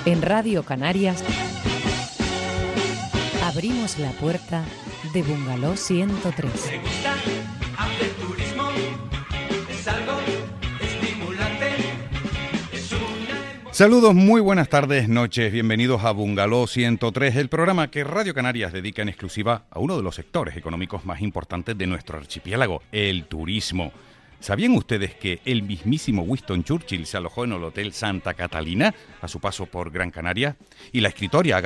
En Radio Canarias abrimos la puerta de Bungalow 103. Me gusta hacer turismo, es algo estimulante, es una... Saludos, muy buenas tardes, noches, bienvenidos a Bungalow 103, el programa que Radio Canarias dedica en exclusiva a uno de los sectores económicos más importantes de nuestro archipiélago, el turismo. ¿Sabían ustedes que el mismísimo Winston Churchill se alojó en el Hotel Santa Catalina a su paso por Gran Canaria? Y la escritora,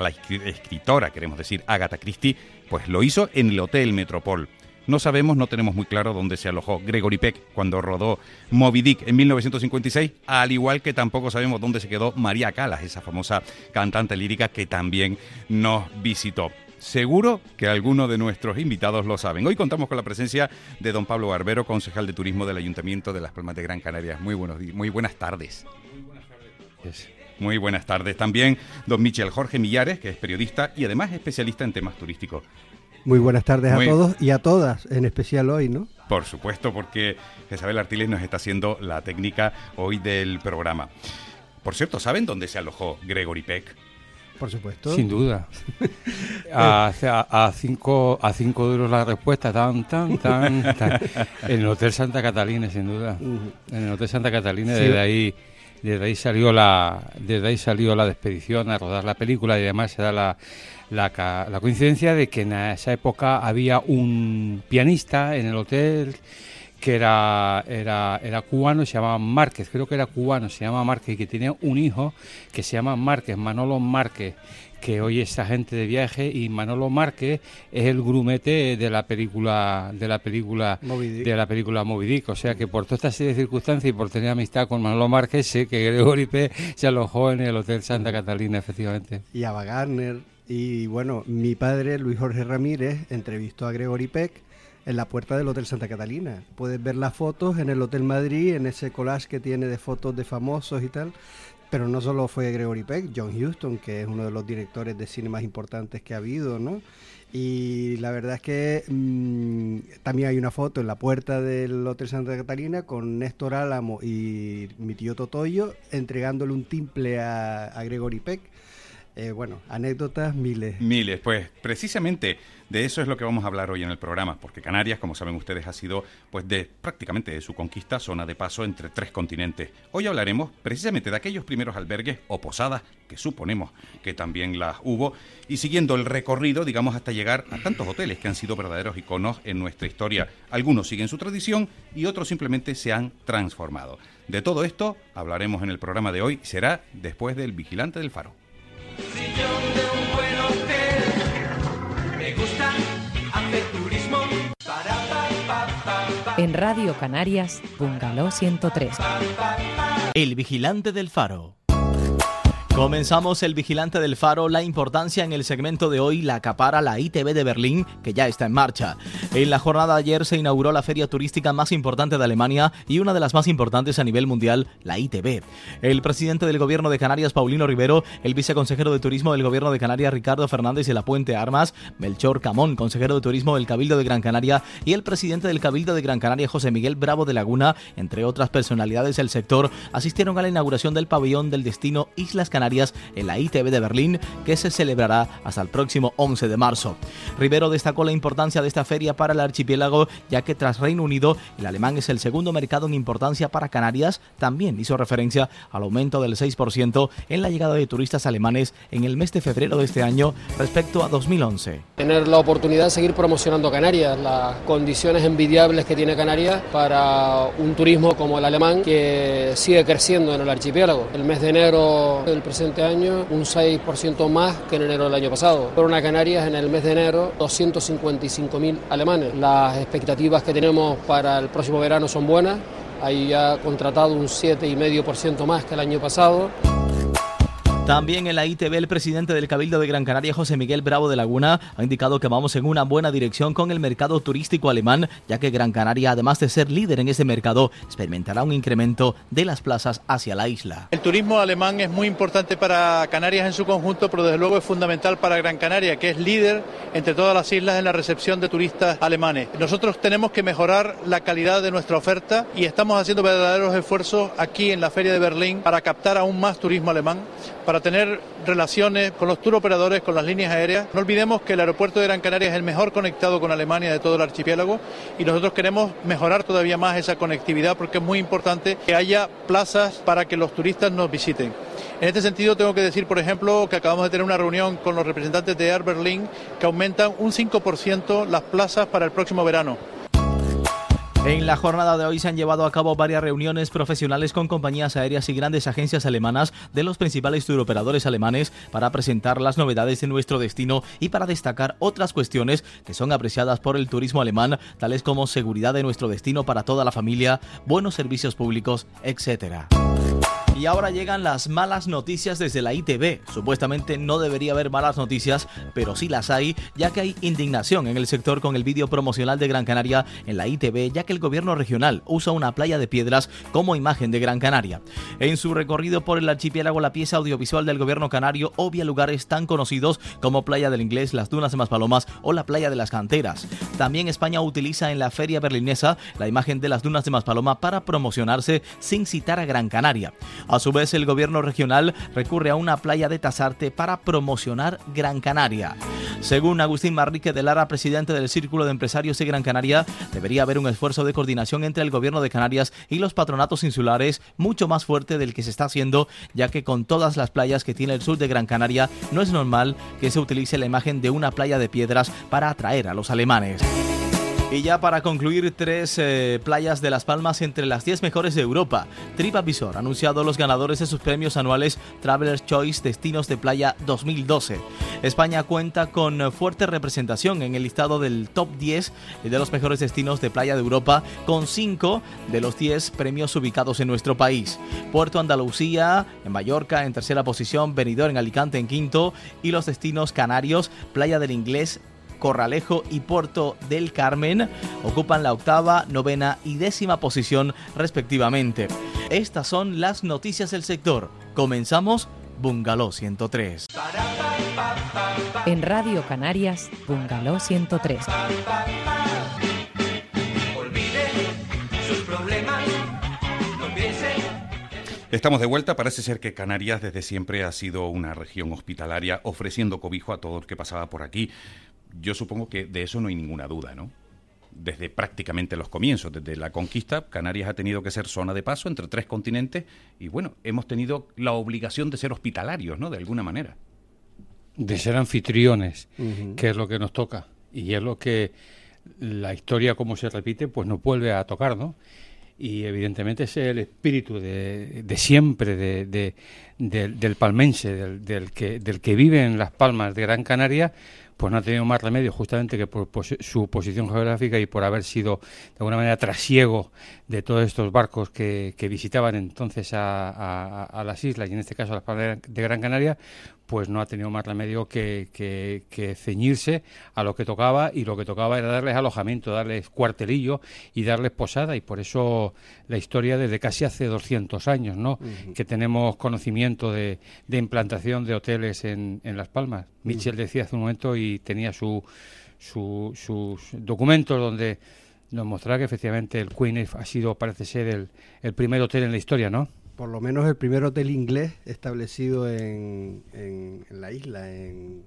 Agatha Christie, pues lo hizo en el Hotel Metropol. No tenemos muy claro dónde se alojó Gregory Peck cuando rodó Moby Dick en 1956, al igual que tampoco sabemos dónde se quedó María Callas, esa famosa cantante lírica que también nos visitó. Seguro que algunos de nuestros invitados lo saben. Hoy contamos con la presencia de don Pablo Barbero, concejal de turismo del Ayuntamiento de Las Palmas de Gran Canaria. Muy buenas tardes. Muy buenas tardes. También don Michel Jorge Millares, que es periodista y además especialista en temas turísticos. Muy buenas tardes a todos y a todas, en especial hoy, ¿no? Por supuesto, porque Isabel Artiles nos está haciendo la técnica hoy del programa. Por cierto, ¿saben dónde se alojó Gregory Peck? Por supuesto. Sin duda. A 5 euros la respuesta, tan. En el Hotel Santa Catalina, sin duda. En el Hotel Santa Catalina, sí. Desde ahí salió la expedición a rodar la película, y además se da la coincidencia de que en esa época había un pianista en el hotel que era cubano, se llamaba Márquez, creo que era cubano, se llama Márquez, y que tenía un hijo que se llama Márquez, Manolo Márquez, que hoy es agente de viaje, y Manolo Márquez es el grumete de la película Moby Dick. O sea que por toda esta serie de circunstancias y por tener amistad con Manolo Márquez, sé que Gregory Peck se alojó en el Hotel Santa Catalina, efectivamente. Y Ava Gardner, y bueno, mi padre, Luis Jorge Ramírez, entrevistó a Gregory Peck en la puerta del Hotel Santa Catalina. Puedes ver las fotos en el Hotel Madrid, en ese collage que tiene de fotos de famosos y tal. Pero no solo fue Gregory Peck, John Huston, que es uno de los directores de cine más importantes que ha habido, ¿no? Y la verdad es que también hay una foto en la puerta del Hotel Santa Catalina con Néstor Álamo y mi tío Totoyo entregándole un timple a Gregory Peck. Bueno, anécdotas miles. Pues precisamente de eso es lo que vamos a hablar hoy en el programa, porque Canarias, como saben ustedes, ha sido pues prácticamente de su conquista zona de paso entre 3 continentes. Hoy hablaremos precisamente de aquellos primeros albergues o posadas, que suponemos que también las hubo, y siguiendo el recorrido, digamos, hasta llegar a tantos hoteles que han sido verdaderos iconos en nuestra historia. Algunos siguen su tradición y otros simplemente se han transformado. De todo esto hablaremos en el programa de hoy, será después del Vigilante del Faro. Sillón de un buen hotel, me gusta hacer turismo. En Radio Canarias, Bungalow 103. El Vigilante del Faro. Comenzamos el Vigilante del Faro. La importancia en el segmento de hoy la acapara la ITB de Berlín, que ya está en marcha. En la jornada de ayer se inauguró la feria turística más importante de Alemania y una de las más importantes a nivel mundial, la ITB. El presidente del Gobierno de Canarias, Paulino Rivero, el viceconsejero de Turismo del Gobierno de Canarias, Ricardo Fernández de la Puente Armas, Melchor Camón, consejero de Turismo del Cabildo de Gran Canaria, y el presidente del Cabildo de Gran Canaria, José Miguel Bravo de Laguna, entre otras personalidades del sector, asistieron a la inauguración del pabellón del destino Islas Canarias en la ITB de Berlín, que se celebrará hasta el próximo 11 de marzo. Rivero destacó la importancia de esta feria para el archipiélago, ya que tras Reino Unido, el alemán es el segundo mercado en importancia para Canarias. También hizo referencia al aumento del 6% en la llegada de turistas alemanes en el mes de febrero de este año respecto a 2011. Tener la oportunidad de seguir promocionando Canarias, las condiciones envidiables que tiene Canarias para un turismo como el alemán, que sigue creciendo en el archipiélago. El mes de enero del presente año, un 6% más que en enero del año pasado. Fueron a Canarias en el mes de enero 255.000 alemanes. Las expectativas que tenemos para el próximo verano son buenas. Ahí ha contratado un 7,5% más que el año pasado. También en la ITB, el presidente del Cabildo de Gran Canaria, José Miguel Bravo de Laguna, ha indicado que vamos en una buena dirección con el mercado turístico alemán, ya que Gran Canaria, además de ser líder en ese mercado, experimentará un incremento de las plazas hacia la isla. El turismo alemán es muy importante para Canarias en su conjunto, pero desde luego es fundamental para Gran Canaria, que es líder entre todas las islas en la recepción de turistas alemanes. Nosotros tenemos que mejorar la calidad de nuestra oferta y estamos haciendo verdaderos esfuerzos aquí en la Feria de Berlín para captar aún más turismo alemán, para para tener relaciones con los tour operadores, con las líneas aéreas. No olvidemos que el aeropuerto de Gran Canaria es el mejor conectado con Alemania de todo el archipiélago y nosotros queremos mejorar todavía más esa conectividad porque es muy importante que haya plazas para que los turistas nos visiten. En este sentido tengo que decir, por ejemplo, que acabamos de tener una reunión con los representantes de Air Berlin que aumentan un 5% las plazas para el próximo verano. En la jornada de hoy se han llevado a cabo varias reuniones profesionales con compañías aéreas y grandes agencias alemanas de los principales turoperadores alemanes para presentar las novedades de nuestro destino y para destacar otras cuestiones que son apreciadas por el turismo alemán, tales como seguridad de nuestro destino para toda la familia, buenos servicios públicos, etc. Y ahora llegan las malas noticias desde la ITB. Supuestamente no debería haber malas noticias, pero sí las hay, ya que hay indignación en el sector con el vídeo promocional de Gran Canaria en la ITB, ya que el gobierno regional usa una playa de piedras como imagen de Gran Canaria. En su recorrido por el archipiélago, la pieza audiovisual del gobierno canario obvia lugares tan conocidos como Playa del Inglés, las Dunas de Maspalomas o la Playa de las Canteras. También España utiliza en la feria berlinesa la imagen de las Dunas de Maspaloma para promocionarse sin citar a Gran Canaria. A su vez, el gobierno regional recurre a una playa de Tasarte para promocionar Gran Canaria. Según Agustín Marrique de Lara, presidente del Círculo de Empresarios de Gran Canaria, debería haber un esfuerzo de coordinación entre el gobierno de Canarias y los patronatos insulares mucho más fuerte del que se está haciendo, ya que con todas las playas que tiene el sur de Gran Canaria no es normal que se utilice la imagen de una playa de piedras para atraer a los alemanes. Y ya para concluir, 3 playas de Las Palmas entre las 10 mejores de Europa. TripAdvisor ha anunciado los ganadores de sus premios anuales Traveler's Choice Destinos de Playa 2012. España cuenta con fuerte representación en el listado del top 10 de los mejores destinos de playa de Europa, con 5 de los 10 premios ubicados en nuestro país. Puerto Andalucía en Mallorca en tercera posición, Benidorm en Alicante en quinto y los destinos canarios, Playa del Inglés, Corralejo y Puerto del Carmen ocupan la 8ª, 9ª y 10ª posición respectivamente. Estas son las noticias del sector. Comenzamos Bungalow 103. En Radio Canarias, Bungalow 103. Olvide sus problemas, no piense. Estamos de vuelta. Parece ser que Canarias desde siempre ha sido una región hospitalaria, ofreciendo cobijo a todo el que pasaba por aquí. Yo supongo que de eso no hay ninguna duda, ¿no? Desde prácticamente los comienzos, desde la conquista, Canarias ha tenido que ser zona de paso entre 3 continentes y, bueno, hemos tenido la obligación de ser hospitalarios, ¿no? De alguna manera. De ser anfitriones, que es lo que nos toca. Y es lo que la historia, como se repite, pues nos vuelve a tocar, ¿no? Y evidentemente ese es el espíritu de siempre del palmense, del que vive en Las Palmas de Gran Canaria, pues no ha tenido más remedio justamente que por su posición geográfica y por haber sido de alguna manera trasiego de todos estos barcos que visitaban entonces a las islas y en este caso a Las Palmas de Gran Canaria, pues no ha tenido más remedio que ceñirse a lo que tocaba, y lo que tocaba era darles alojamiento, darles cuartelillo y darles posada, y por eso la historia desde casi hace 200 años, ¿no? Que tenemos conocimiento de implantación de hoteles en Las Palmas. Mitchell decía hace un momento y tenía sus documentos donde nos mostraba que efectivamente el Queen ha sido, parece ser, el primer hotel en la historia, ¿no? Por lo menos el primer hotel inglés establecido en la isla, en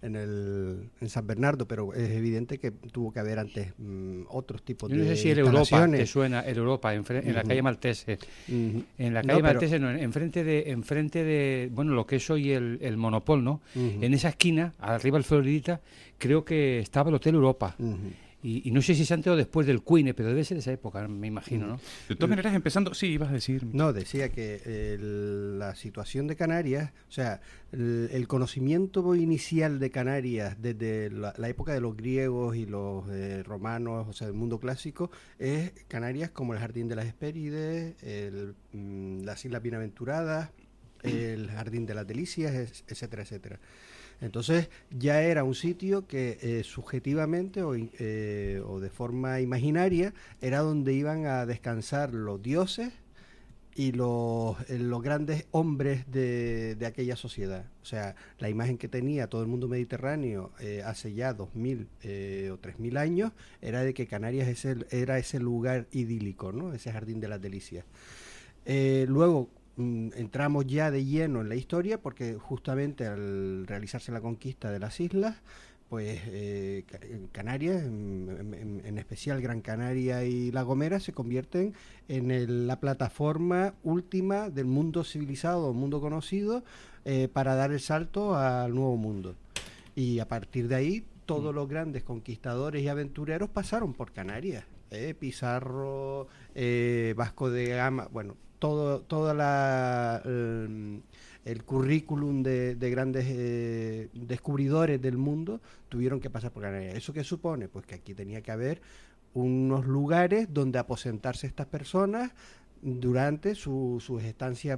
San Bernardo, pero es evidente que tuvo que haber antes otros tipos de instalaciones. Yo no sé si el Europa te suena, el Europa, en la calle Maltese. En la calle Maltese, no, enfrente de, bueno, lo que es hoy el Monopol, ¿no? En esa esquina, arriba del Floridita, creo que estaba el Hotel Europa. Y no sé si es antes o después del Queen, pero debe ser de esa época, me imagino, ¿no? De todas maneras, empezando... Sí, ibas a decir... No, decía que la situación de Canarias, o sea, el conocimiento inicial de Canarias desde la época de los griegos y los romanos, o sea, del mundo clásico, es Canarias como el Jardín de las Hespérides, las Islas Bienaventuradas, el Jardín de las Delicias, etcétera, etcétera. Entonces ya era un sitio que subjetivamente o de forma imaginaria era donde iban a descansar los dioses y los grandes hombres de aquella sociedad. O sea, la imagen que tenía todo el mundo mediterráneo hace ya 2000 o 3000 años era de que Canarias era ese lugar idílico, ¿no? Ese Jardín de las Delicias. Luego, entramos ya de lleno en la historia, porque justamente al realizarse la conquista de las islas, pues Canarias, en especial Gran Canaria y La Gomera, se convierten en la plataforma última del mundo civilizado, mundo conocido, para dar el salto al nuevo mundo. Y a partir de ahí, todos los grandes conquistadores y aventureros pasaron por Canarias. Pizarro, Vasco de Gama, bueno, toda el currículum de grandes descubridores del mundo tuvieron que pasar por Canarias. ¿Eso qué supone? Pues que aquí tenía que haber unos lugares donde aposentarse estas personas durante sus estancias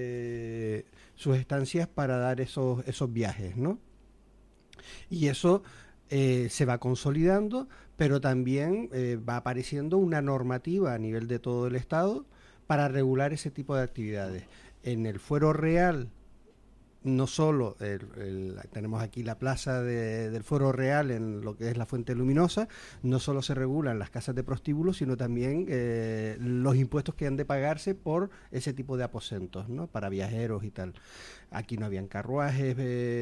para dar esos viajes, ¿no? Y eso se va consolidando, pero también va apareciendo una normativa a nivel de todo el Estado para regular ese tipo de actividades. En el Fuero Real, no solo tenemos aquí la plaza del Fuero Real, en lo que es la Fuente Luminosa, no solo se regulan las casas de prostíbulos, sino también los impuestos que han de pagarse por ese tipo de aposentos, ¿no? Para viajeros y tal. Aquí no habían carruajes,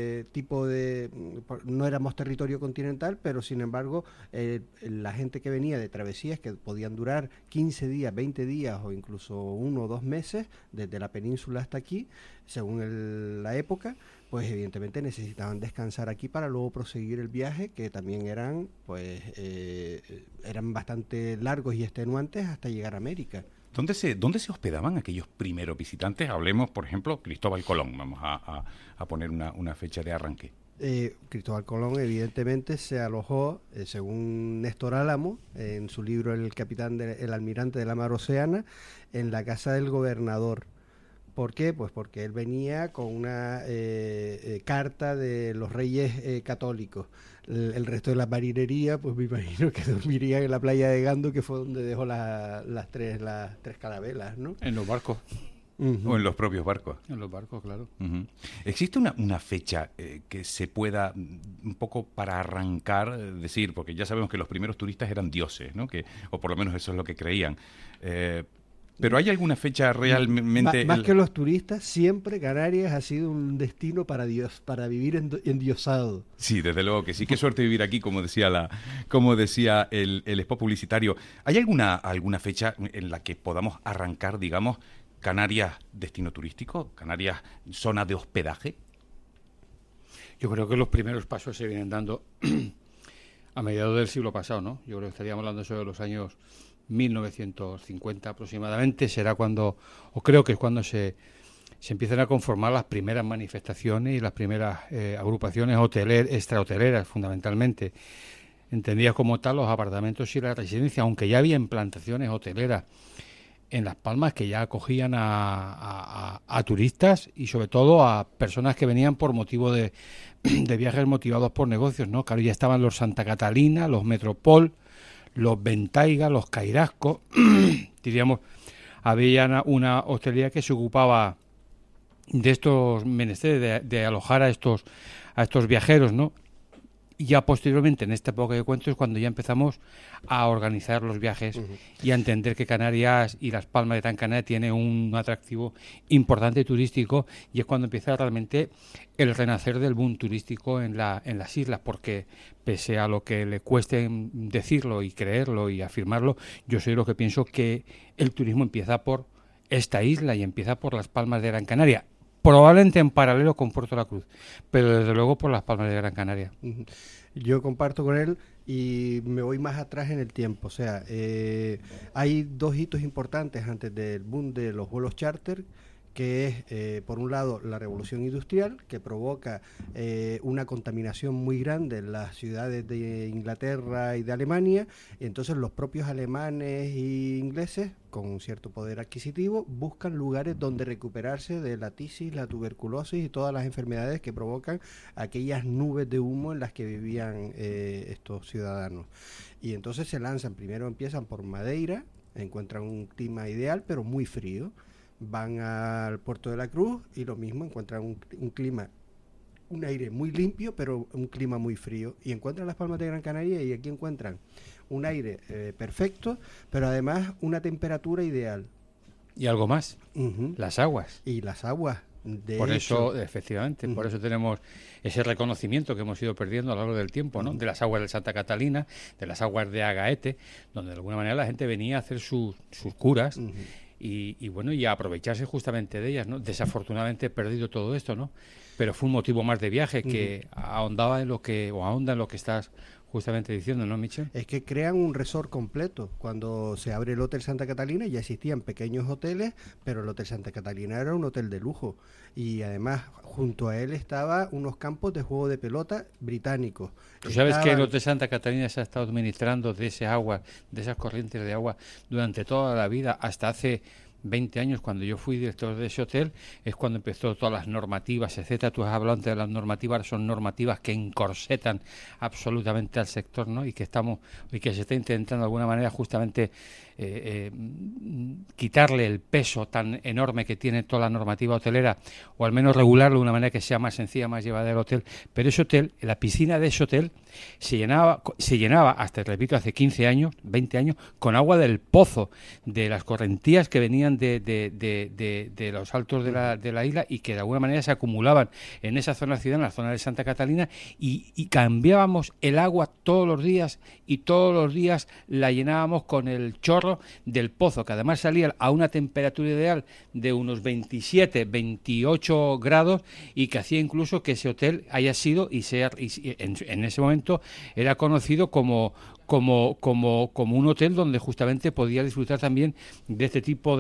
no éramos territorio continental, pero sin embargo la gente que venía de travesías que podían durar 15 días, 20 días o incluso 1 o 2 meses, desde la península hasta aquí, según la época, pues evidentemente necesitaban descansar aquí para luego proseguir el viaje, que también eran bastante largos y extenuantes hasta llegar a América. ¿Dónde se hospedaban aquellos primeros visitantes? Hablemos, por ejemplo, Cristóbal Colón. Vamos a poner una fecha de arranque. Cristóbal Colón evidentemente se alojó, según Néstor Álamo, en su libro El almirante de la mar Oceana, en la casa del gobernador. ¿Por qué? Pues porque él venía con una carta de los reyes católicos. El resto de la marinería, pues me imagino que dormirían en la playa de Gando, que fue donde dejó las tres carabelas, ¿no? En los barcos. O en los propios barcos. En los barcos, claro. ¿Existe una fecha que se pueda, un poco para arrancar, decir, porque ya sabemos que los primeros turistas eran dioses, ¿no? O por lo menos eso es lo que creían. ¿Pero hay alguna fecha realmente...? Más que los turistas, siempre Canarias ha sido un destino para vivir endiosado. Sí, desde luego que sí. Qué suerte vivir aquí, como decía el spot publicitario. ¿Hay alguna fecha en la que podamos arrancar, digamos, Canarias destino turístico, Canarias zona de hospedaje? Yo creo que los primeros pasos se vienen dando a mediados del siglo pasado, ¿no? Yo creo que estaríamos hablando sobre los años 1950 aproximadamente, creo que es cuando se empiezan a conformar las primeras manifestaciones y las primeras agrupaciones extrahoteleras, fundamentalmente, entendidas como tal los apartamentos y las residencias, aunque ya había implantaciones hoteleras en Las Palmas que ya acogían a turistas y sobre todo a personas que venían por motivo de viajes motivados por negocios, ¿no? Claro, ya estaban los Santa Catalina, los Metropol, los Ventaiga, los Cairasco, diríamos, había una hostelería que se ocupaba de estos menesteres, de alojar a estos viajeros, ¿no? Y ya posteriormente, en esta época que cuento, es cuando ya empezamos a organizar los viajes y a entender que Canarias y Las Palmas de Gran Canaria tiene un atractivo importante turístico, y es cuando empieza realmente el renacer del boom turístico en las islas, porque pese a lo que le cueste decirlo y creerlo y afirmarlo, yo soy lo que pienso que el turismo empieza por esta isla y empieza por Las Palmas de Gran Canaria. Probablemente en paralelo con Puerto La Cruz, pero desde luego por Las Palmas de Gran Canaria. Yo comparto con él y me voy más atrás en el tiempo. O sea, hay 2 hitos importantes antes del boom de los vuelos charter, que es, por un lado, la revolución industrial, que provoca una contaminación muy grande en las ciudades de Inglaterra y de Alemania, y entonces los propios alemanes e ingleses, con cierto poder adquisitivo, buscan lugares donde recuperarse de la tisis, la tuberculosis y todas las enfermedades que provocan aquellas nubes de humo en las que vivían estos ciudadanos. Y entonces empiezan por Madeira, encuentran un clima ideal, pero muy frío. Van al Puerto de la Cruz y lo mismo, encuentran un clima, un aire muy limpio, pero un clima muy frío. Y encuentran Las Palmas de Gran Canaria y aquí encuentran un aire perfecto, pero además una temperatura ideal. Y algo más, Ujú. las aguas. Y las aguas. Por eso, efectivamente, por eso tenemos ese reconocimiento que hemos ido perdiendo a lo largo del tiempo, ¿no? De las aguas de Santa Catalina, de las aguas de Agaete, donde de alguna manera la gente venía a hacer sus curas y bueno, y a aprovecharse justamente de ellas, ¿no? Desafortunadamente he perdido todo esto, ¿no? Pero fue un motivo más de viaje que ahonda en lo que estás justamente diciendo, ¿no, Michel? Es que crean un resort completo. Cuando se abre el Hotel Santa Catalina ya existían pequeños hoteles, pero el Hotel Santa Catalina era un hotel de lujo. Y además, junto a él estaban unos campos de juego de pelota británicos. ¿Tú sabes que el Hotel Santa Catalina se ha estado administrando de ese agua, de esas corrientes de agua, durante toda la vida, hasta hace 20 años, cuando yo fui director de ese hotel, es cuando empezó todas las normativas, etcétera? Tú has hablado antes de las normativas, son normativas que encorsetan absolutamente al sector, ¿no? Y que se está intentando de alguna manera justamente quitarle el peso tan enorme que tiene toda la normativa hotelera, o al menos regularlo de una manera que sea más sencilla, más llevadera del hotel. Pero ese hotel, la piscina de ese hotel, se llenaba hasta, repito, hace 15 años, 20 años, con agua del pozo, de las correntías que venían de los altos de la isla y que de alguna manera se acumulaban en esa zona de la ciudad, en la zona de Santa Catalina, y cambiábamos el agua todos los días y todos los días la llenábamos con el chorro del pozo, que además salía a una temperatura ideal de unos 27, 28 grados y que hacía incluso que ese hotel haya sido y en ese momento era conocido como un hotel donde justamente podía disfrutar también de este tipo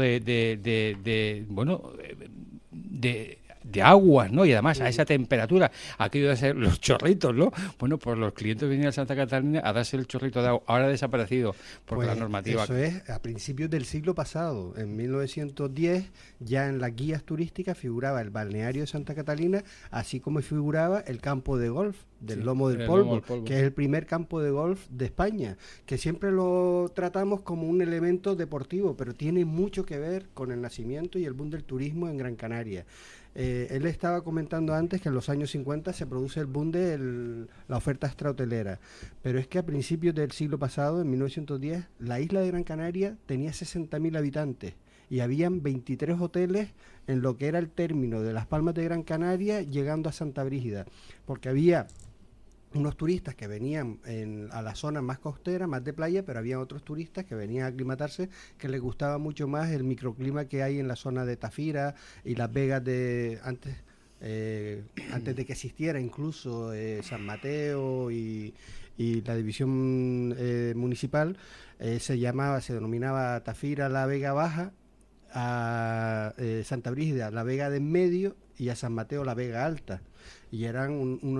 de aguas, ¿no? Y además a esa temperatura, aquello de ser los chorritos, ¿no? Bueno, pues los clientes venían a Santa Catalina a darse el chorrito de agua. Ahora ha desaparecido porque la normativa... Eso es a principios del siglo pasado. En 1910 ya en las guías turísticas figuraba el balneario de Santa Catalina, así como figuraba el campo de golf del Lomo del Polvo, que es el primer campo de golf de España, que siempre lo tratamos como un elemento deportivo, pero tiene mucho que ver con el nacimiento y el boom del turismo en Gran Canaria. Él estaba comentando antes que en los años 50 se produce el boom de la oferta extrahotelera, pero es que a principios del siglo pasado, en 1910, la isla de Gran Canaria tenía 60.000 habitantes y habían 23 hoteles en lo que era el término de Las Palmas de Gran Canaria llegando a Santa Brígida, porque había unos turistas que venían a la zona más costera, más de playa, pero había otros turistas que venían a aclimatarse, que les gustaba mucho más el microclima que hay en la zona de Tafira y Las Vegas de antes de que existiera incluso San Mateo y la división municipal, se denominaba Tafira la Vega Baja, a Santa Brígida la Vega de en medio y a San Mateo la Vega Alta. Y eran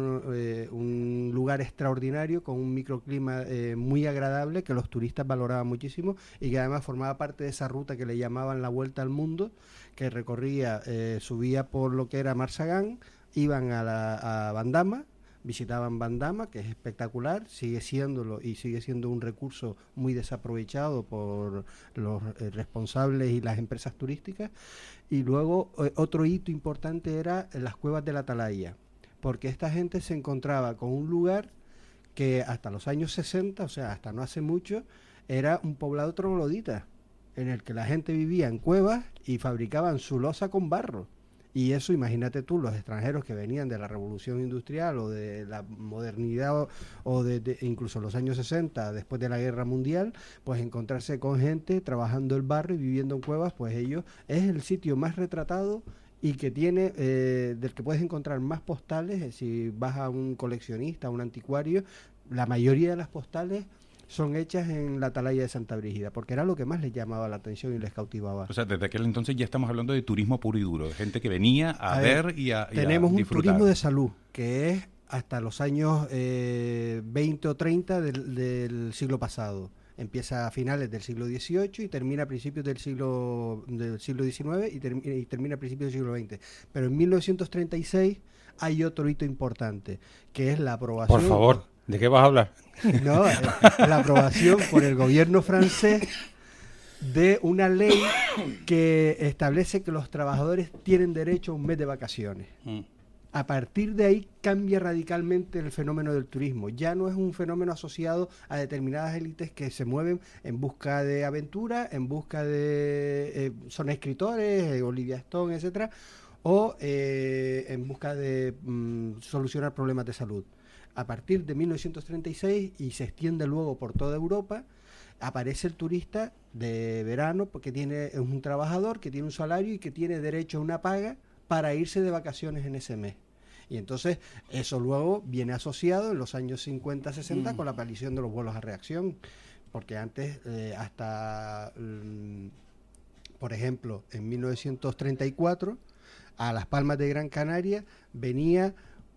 un lugar extraordinario con un microclima muy agradable que los turistas valoraban muchísimo y que además formaba parte de esa ruta que le llamaban la Vuelta al Mundo, que recorría, subía por lo que era Marsagán, iban a Bandama, visitaban Bandama, que es espectacular, sigue siéndolo y sigue siendo un recurso muy desaprovechado por los responsables y las empresas turísticas. Y luego otro hito importante era las cuevas de la Atalaya, porque esta gente se encontraba con un lugar que hasta los años 60, o sea, hasta no hace mucho, era un poblado troglodita, en el que la gente vivía en cuevas y fabricaban su loza con barro. Y eso, imagínate tú, los extranjeros que venían de la revolución industrial o de la modernidad o de incluso los años 60, después de la guerra mundial, pues encontrarse con gente trabajando el barro y viviendo en cuevas, pues ellos es el sitio más retratado y que tiene, del que puedes encontrar más postales. Si vas a un coleccionista, a un anticuario, la mayoría de las postales son hechas en la Atalaya de Santa Brígida, porque era lo que más les llamaba la atención y les cautivaba. O sea, desde aquel entonces ya estamos hablando de turismo puro y duro, de gente que venía a ver y a tenemos disfrutar. Un turismo de salud, que es hasta los años 20 o 30 del siglo pasado. Empieza a finales del siglo XVIII y termina a principios del siglo XIX y termina a principios del siglo XX. Pero en 1936 hay otro hito importante, que es la aprobación... Por favor, ¿de qué vas a hablar? No, la aprobación por el gobierno francés de una ley que establece que los trabajadores tienen derecho a un mes de vacaciones. A partir de ahí cambia radicalmente el fenómeno del turismo. Ya no es un fenómeno asociado a determinadas élites que se mueven en busca de aventura, en busca de... son escritores, Olivia Stone, etcétera, o en busca de solucionar problemas de salud. A partir de 1936, y se extiende luego por toda Europa, aparece el turista de verano porque es un trabajador que tiene un salario y que tiene derecho a una paga para irse de vacaciones en ese mes. Y entonces eso luego viene asociado en los años 50-60 con la aparición de los vuelos a reacción, porque antes por ejemplo, en 1934 a Las Palmas de Gran Canaria venía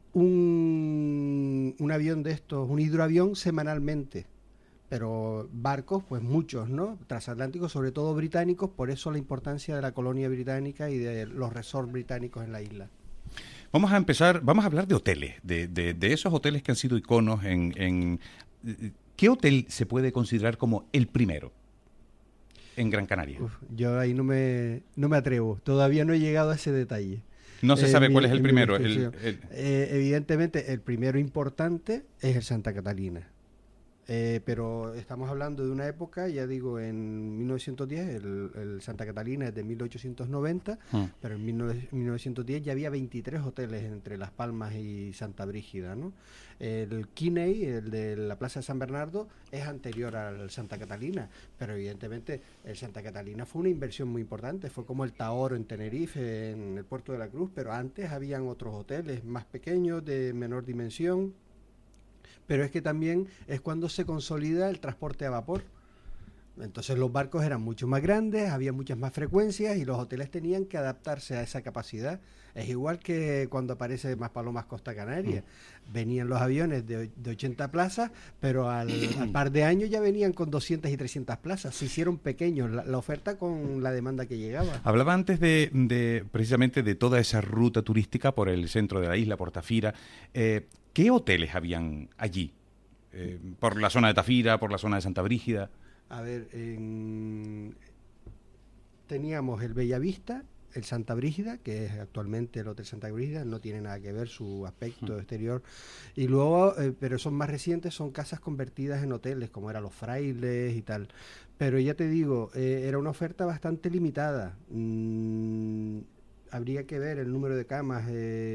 un avión de estos, un hidroavión semanalmente, pero barcos, pues muchos, ¿no? Transatlánticos, sobre todo británicos, por eso la importancia de la colonia británica y de los resorts británicos en la isla. Vamos a hablar de hoteles, de esos hoteles que han sido iconos ¿qué hotel se puede considerar como el primero en Gran Canaria? Yo ahí no me atrevo, todavía no he llegado a ese detalle. No se sabe cuál es el primero. Evidentemente, el primero importante es el Santa Catalina. Pero estamos hablando de una época, ya digo, en 1910, el Santa Catalina es de 1890, pero en 1910 ya había 23 hoteles entre Las Palmas y Santa Brígida, ¿no? El Kinney, el de la Plaza de San Bernardo, es anterior al Santa Catalina, pero evidentemente el Santa Catalina fue una inversión muy importante, fue como el Taoro en Tenerife, en el Puerto de la Cruz, pero antes habían otros hoteles más pequeños, de menor dimensión. Pero es que también es cuando se consolida el transporte a vapor. Entonces los barcos eran mucho más grandes, había muchas más frecuencias y los hoteles tenían que adaptarse a esa capacidad. Es igual que cuando aparece Maspalomas Costa Canaria. Venían los aviones de 80 plazas, pero al par de años ya venían con 200 y 300 plazas. Se hicieron pequeños la oferta con la demanda que llegaba. Hablaba antes de precisamente de toda esa ruta turística por el centro de la isla, por Tafira. ¿Qué hoteles habían allí? ¿Por la zona de Tafira, por la zona de Santa Brígida? A ver, teníamos el Bellavista, el Santa Brígida, que es actualmente el Hotel Santa Brígida, no tiene nada que ver su aspecto exterior, y luego, pero son más recientes, son casas convertidas en hoteles, como eran los Frailes y tal, pero ya te digo, era una oferta bastante limitada, habría que ver el número de camas,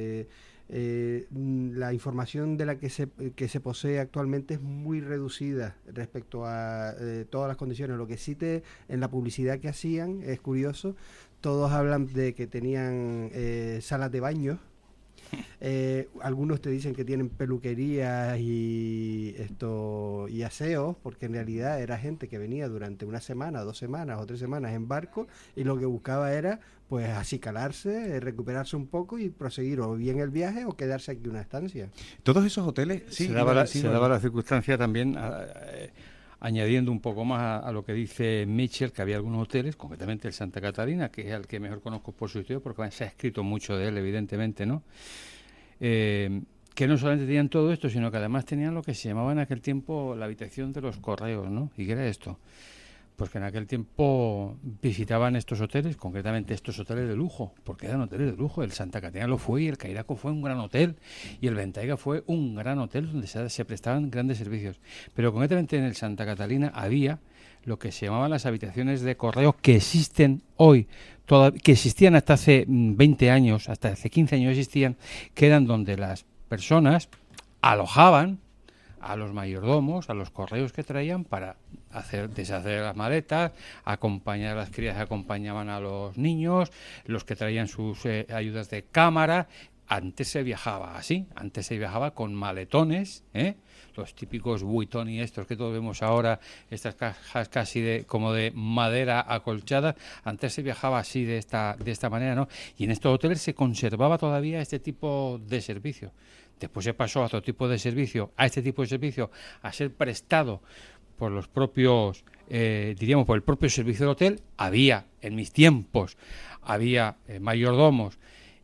la información de la que se posee actualmente es muy reducida respecto a todas las condiciones. Lo que sí en la publicidad que hacían es curioso, todos hablan de que tenían salas de baño, algunos te dicen que tienen peluquerías y aseos, porque en realidad era gente que venía durante una semana, 2 semanas o 3 semanas en barco y lo que buscaba era pues acicalarse, recuperarse un poco y proseguir o bien el viaje o quedarse aquí una estancia. Todos esos hoteles se daba la circunstancia también, añadiendo un poco más a lo que dice Mitchell, que había algunos hoteles, concretamente el Santa Catalina, que es el que mejor conozco por su historia, porque se ha escrito mucho de él, evidentemente, ¿no? Que no solamente tenían todo esto, sino que además tenían lo que se llamaba en aquel tiempo la habitación de los correos, ¿no? ¿Y qué era esto? Pues que en aquel tiempo visitaban estos hoteles, concretamente estos hoteles de lujo, porque eran hoteles de lujo. El Santa Catalina lo fue y el Cairaco fue un gran hotel y el Ventaiga fue un gran hotel donde se prestaban grandes servicios. Pero concretamente en el Santa Catalina había lo que se llamaban las habitaciones de correo que existen hoy, que existían hasta hace 20 años, hasta hace 15 años existían, que eran donde las personas alojaban a los mayordomos, a los correos que traían para deshacer las maletas, acompañar a las crías que acompañaban a los niños, los que traían sus ayudas de cámara. Antes se viajaba así, antes se viajaba con maletones, los típicos buitoni estos que todos vemos ahora, estas cajas casi como de madera acolchada. Antes se viajaba así de esta manera, ¿no? Y en estos hoteles se conservaba todavía este tipo de servicio. Después se pasó a otro tipo de servicio, a este tipo de servicio, a ser prestado por los propios, por el propio servicio del hotel. En mis tiempos, había mayordomos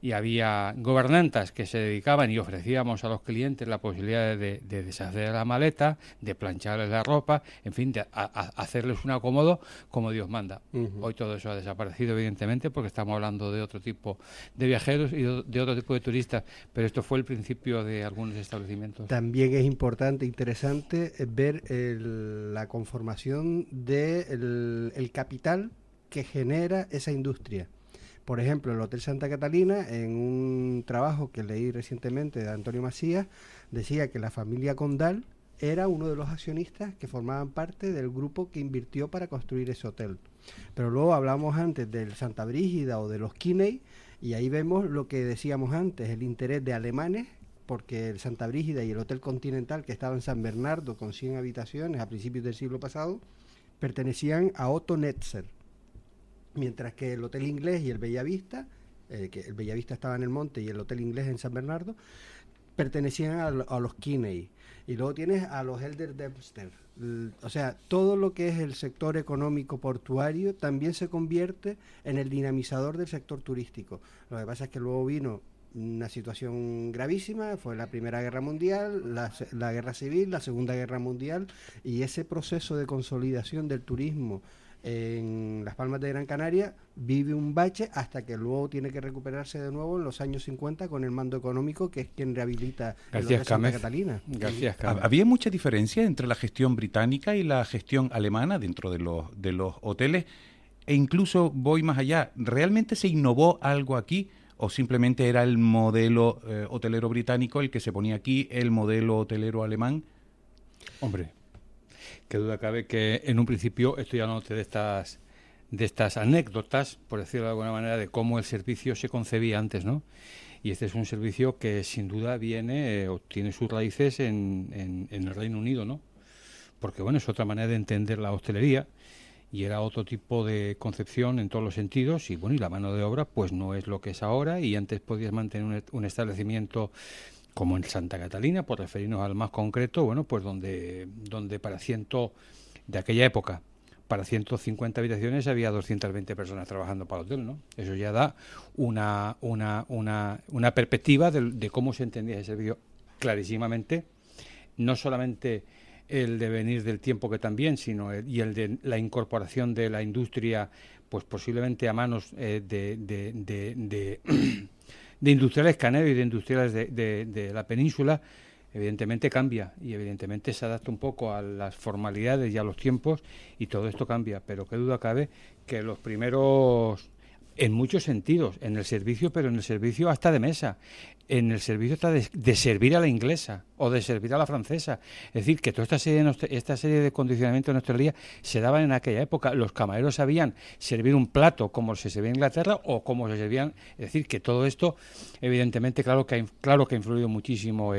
y había gobernantas que se dedicaban y ofrecíamos a los clientes la posibilidad de deshacer la maleta, de plancharles la ropa, en fin, de hacerles un acomodo como Dios manda. Hoy todo eso ha desaparecido, evidentemente, porque estamos hablando de otro tipo de viajeros y de otro tipo de turistas, pero esto fue el principio de algunos establecimientos. También es importante, interesante ver la conformación del el capital que genera esa industria. Por ejemplo, el Hotel Santa Catalina, en un trabajo que leí recientemente de Antonio Macías, decía que la familia Condal era uno de los accionistas que formaban parte del grupo que invirtió para construir ese hotel. Pero luego hablamos antes del Santa Brígida o de los Kinney, y ahí vemos lo que decíamos antes, el interés de alemanes, porque el Santa Brígida y el Hotel Continental, que estaba en San Bernardo con 100 habitaciones a principios del siglo pasado, pertenecían a Otto Netzer. Mientras que el Hotel Inglés y el Bellavista, que el Bellavista estaba en el monte y el Hotel Inglés en San Bernardo, pertenecían a los Kinney. Y luego tienes a los Elder Dempster. O sea, todo lo que es el sector económico portuario también se convierte en el dinamizador del sector turístico. Lo que pasa es que luego vino una situación gravísima, fue la Primera Guerra Mundial, la Guerra Civil, la Segunda Guerra Mundial, y ese proceso de consolidación del turismo en Las Palmas de Gran Canaria vive un bache hasta que luego tiene que recuperarse de nuevo en los años 50 con el mando económico, que es quien rehabilita el Hotel Santa Catalina. ¿Había mucha diferencia entre la gestión británica y la gestión alemana dentro de los hoteles? E incluso voy más allá, ¿realmente se innovó algo aquí o simplemente era el modelo hotelero británico el que se ponía aquí, el modelo hotelero alemán? Hombre, qué duda cabe que en un principio estoy hablando de estas anécdotas, por decirlo de alguna manera, de cómo el servicio se concebía antes, ¿no? Y este es un servicio que sin duda viene o tiene sus raíces en el Reino Unido, ¿no? Porque bueno, es otra manera de entender la hostelería y era otro tipo de concepción en todos los sentidos, y bueno, y la mano de obra pues no es lo que es ahora, y antes podías mantener un establecimiento como en Santa Catalina, por referirnos al más concreto, bueno, pues donde para de aquella época, para 150 habitaciones había 220 personas trabajando para el hotel, ¿no? Eso ya da una perspectiva de cómo se entendía ese servicio clarísimamente, no solamente el devenir del tiempo que también, sino el de la incorporación de la industria, pues posiblemente a manos de industriales canarios y de industriales de la península, evidentemente cambia y evidentemente se adapta un poco a las formalidades y a los tiempos, y todo esto cambia, pero qué duda cabe que los primeros, en muchos sentidos, en el servicio, pero en el servicio hasta de mesa, en el servicio hasta de servir a la inglesa o de servir a la francesa. Es decir, que toda esta serie de condicionamientos en hostelería se daban en aquella época. Los camareros sabían servir un plato como se servía en Inglaterra o como se servían. Es decir, que todo esto, evidentemente, claro que ha influido muchísimo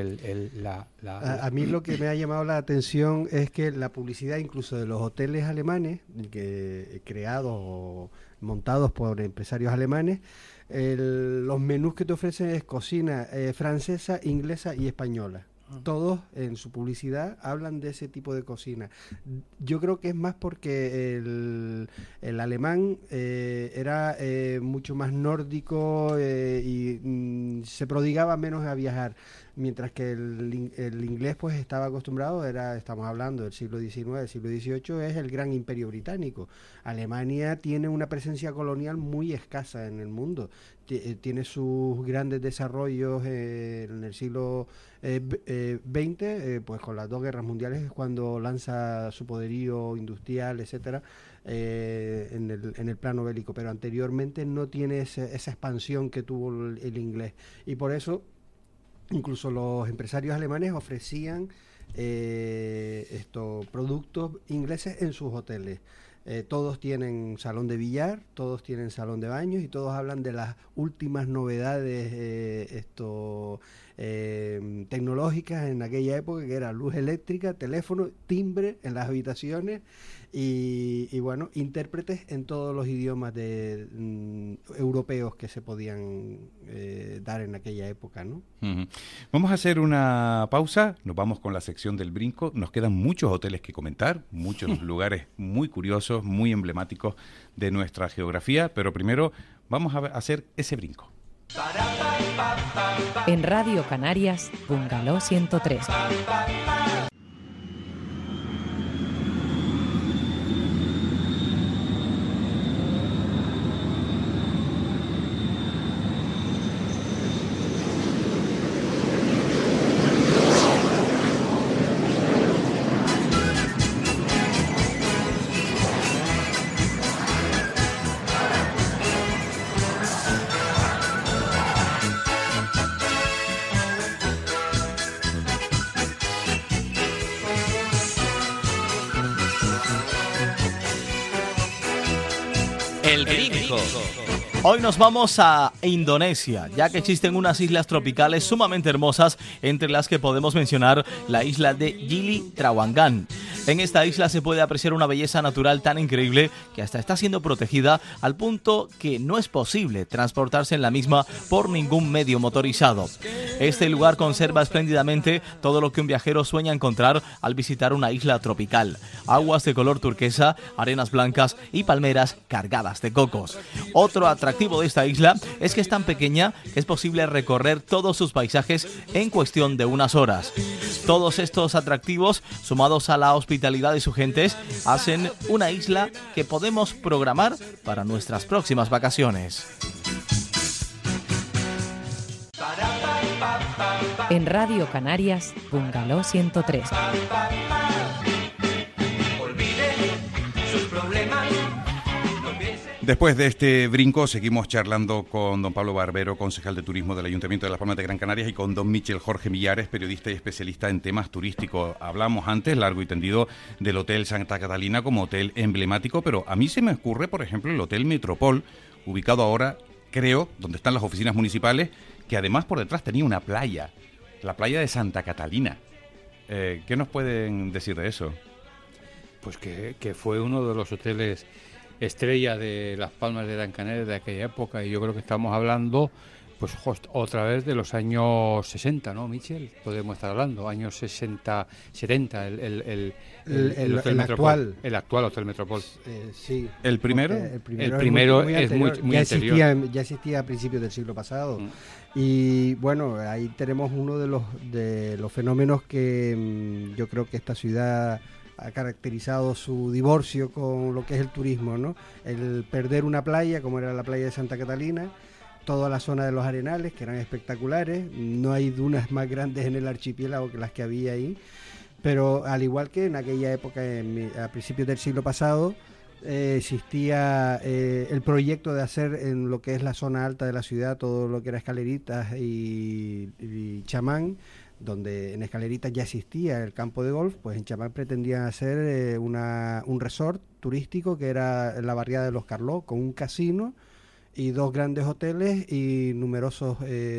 A mí lo que me ha llamado la atención es que la publicidad incluso de los hoteles alemanes, creados o montados por empresarios alemanes, los menús que te ofrecen es cocina francesa, inglesa y española. Todos en su publicidad hablan de ese tipo de cocina. Yo creo que es más porque el alemán era mucho más nórdico y se prodigaba menos a viajar, mientras que el inglés pues estaba acostumbrado, estamos hablando del siglo XIX, del siglo XVIII, es el gran imperio británico. Alemania tiene una presencia colonial muy escasa en el mundo, tiene sus grandes desarrollos en el siglo XX, pues con las dos guerras mundiales es cuando lanza su poderío industrial, etcétera, en el plano bélico, pero anteriormente no tiene esa expansión que tuvo el inglés, y por eso incluso los empresarios alemanes ofrecían productos ingleses en sus hoteles. Todos tienen salón de billar, todos tienen salón de baños y todos hablan de las últimas novedades tecnológicas en aquella época, que era luz eléctrica, teléfono, timbre en las habitaciones y bueno, intérpretes en todos los idiomas europeos que se podían dar en aquella época, ¿no? Uh-huh. Vamos a hacer una pausa, nos vamos con la sección del brinco. Nos quedan muchos hoteles que comentar, muchos lugares muy curiosos, muy emblemáticos de nuestra geografía, pero primero vamos a hacer ese brinco. En Radio Canarias, Bungalow 103. El Gringo. Hoy nos vamos a Indonesia, ya que existen unas islas tropicales sumamente hermosas, entre las que podemos mencionar la isla de Gili Trawangan. En esta isla se puede apreciar una belleza natural tan increíble que hasta está siendo protegida al punto que no es posible transportarse en la misma por ningún medio motorizado. Este lugar conserva espléndidamente todo lo que un viajero sueña encontrar al visitar una isla tropical: aguas de color turquesa, arenas blancas y palmeras cargadas de cocos. Otro atractivo de esta isla es que es tan pequeña que es posible recorrer todos sus paisajes en cuestión de unas horas. Todos estos atractivos, sumados a la hospitalidad de sus gentes, hacen una isla que podemos programar para nuestras próximas vacaciones. En Radio Canarias, Bungalow 103. Después de este brinco, seguimos charlando con don Pablo Barbero, concejal de turismo del Ayuntamiento de Las Palmas de Gran Canaria, y con don Michel Jorge Millares, periodista y especialista en temas turísticos. Hablamos antes, largo y tendido, del Hotel Santa Catalina como hotel emblemático, pero a mí se me ocurre, por ejemplo, el Hotel Metropol, ubicado ahora, creo, donde están las oficinas municipales, que además por detrás tenía una playa, la playa de Santa Catalina. ¿Qué nos pueden decir de eso? Pues que fue uno de los hoteles estrella de Las Palmas de Gran Canaria de aquella época, y yo creo que estamos hablando pues otra vez de los años 60, ¿no, Michel? Podemos estar hablando, años 60, 70, el Hotel Metropol, el actual Hotel Metropol. Sí. ¿El primero? El primero es muy anterior. Ya existía a principios del siglo pasado. Y bueno, ahí tenemos uno de los fenómenos que yo creo que esta ciudad ha caracterizado su divorcio con lo que es el turismo, ¿no? El perder una playa, como era la playa de Santa Catalina, toda la zona de los Arenales, que eran espectaculares. No hay dunas más grandes en el archipiélago que las que había ahí, pero al igual que en aquella época, a principios del siglo pasado, existía el proyecto de hacer en lo que es la zona alta de la ciudad todo lo que era Escaleritas y Chamán, donde en Escaleritas ya existía el campo de golf. Pues en Chamán pretendían hacer un resort turístico que era la barriada de los Carló, con un casino y dos grandes hoteles y numerosos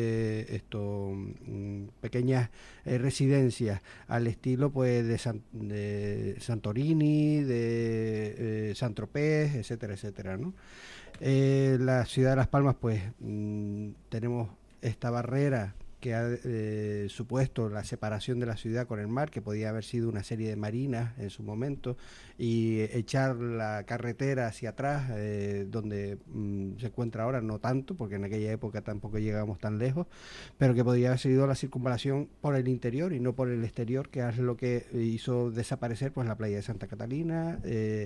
pequeñas residencias al estilo pues de Santorini, de Saint-Tropez, etcétera, etcétera, ¿no? La ciudad de Las Palmas, pues tenemos esta barrera que ha supuesto la separación de la ciudad con el mar, que podía haber sido una serie de marinas en su momento, y echar la carretera hacia atrás, donde se encuentra ahora, no tanto, porque en aquella época tampoco llegábamos tan lejos, pero que podía haber sido la circunvalación por el interior y no por el exterior, que es lo que hizo desaparecer pues la playa de Santa Catalina,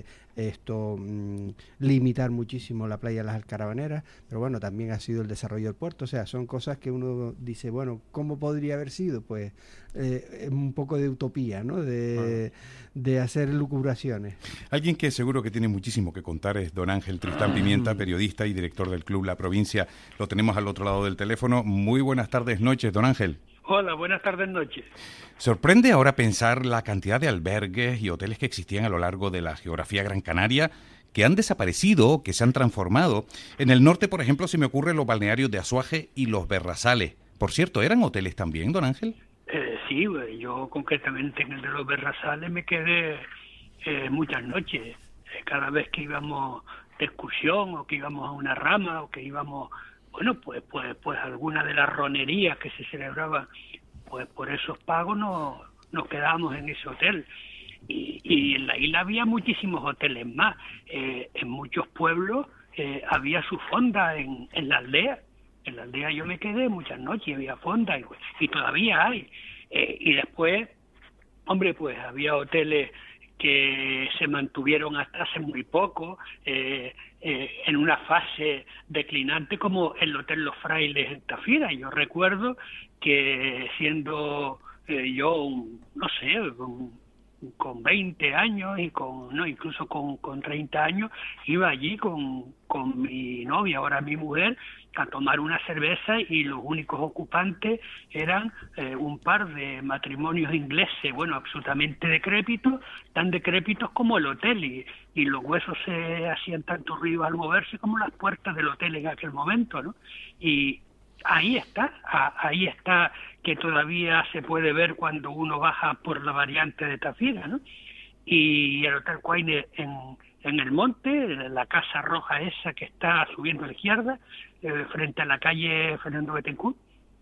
limitar muchísimo la playa de las Alcarabaneras, pero bueno, también ha sido el desarrollo del puerto. O sea, son cosas que uno dice, bueno, ¿cómo podría haber sido? Pues un poco de utopía, ¿no? De hacer lucubraciones. Alguien que seguro que tiene muchísimo que contar es don Ángel Tristán Pimienta, periodista y director del Club La Provincia. Lo tenemos al otro lado del teléfono. Muy buenas tardes, noches, don Ángel. Hola, buenas tardes, noches. ¿Sorprende ahora pensar la cantidad de albergues y hoteles que existían a lo largo de la geografía gran canaria, que han desaparecido, que se han transformado? En el norte, por ejemplo, se me ocurren los balnearios de Azuaje y los Berrazales. Por cierto, ¿eran hoteles también, don Ángel? Sí, yo concretamente en el de los Berrazales me quedé muchas noches. Cada vez que íbamos de excursión o que íbamos a una rama o que íbamos, bueno, pues alguna de las ronerías que se celebraban, pues por esos pagos nos quedábamos en ese hotel. Y en la isla había muchísimos hoteles más. En muchos pueblos había su fonda en la aldea, En la aldea yo me quedé muchas noches, había fonda y todavía hay. Y después, hombre, pues había hoteles que se mantuvieron hasta hace muy poco, en una fase declinante, como el Hotel Los Frailes en Tafira. Yo recuerdo que siendo yo, no sé, con 20 años y incluso con 30 años, iba allí con mi novia, ahora mi mujer, a tomar una cerveza, y los únicos ocupantes eran un par de matrimonios ingleses, bueno, absolutamente decrépitos, tan decrépitos como el hotel, y los huesos se hacían tanto ruido al moverse como las puertas del hotel en aquel momento, ¿no? Y ahí está que todavía se puede ver cuando uno baja por la variante de Tafira, ¿no? Y el Hotel Quaine en el monte, la casa roja esa que está subiendo a la izquierda, frente a la calle Fernando Bettencourt,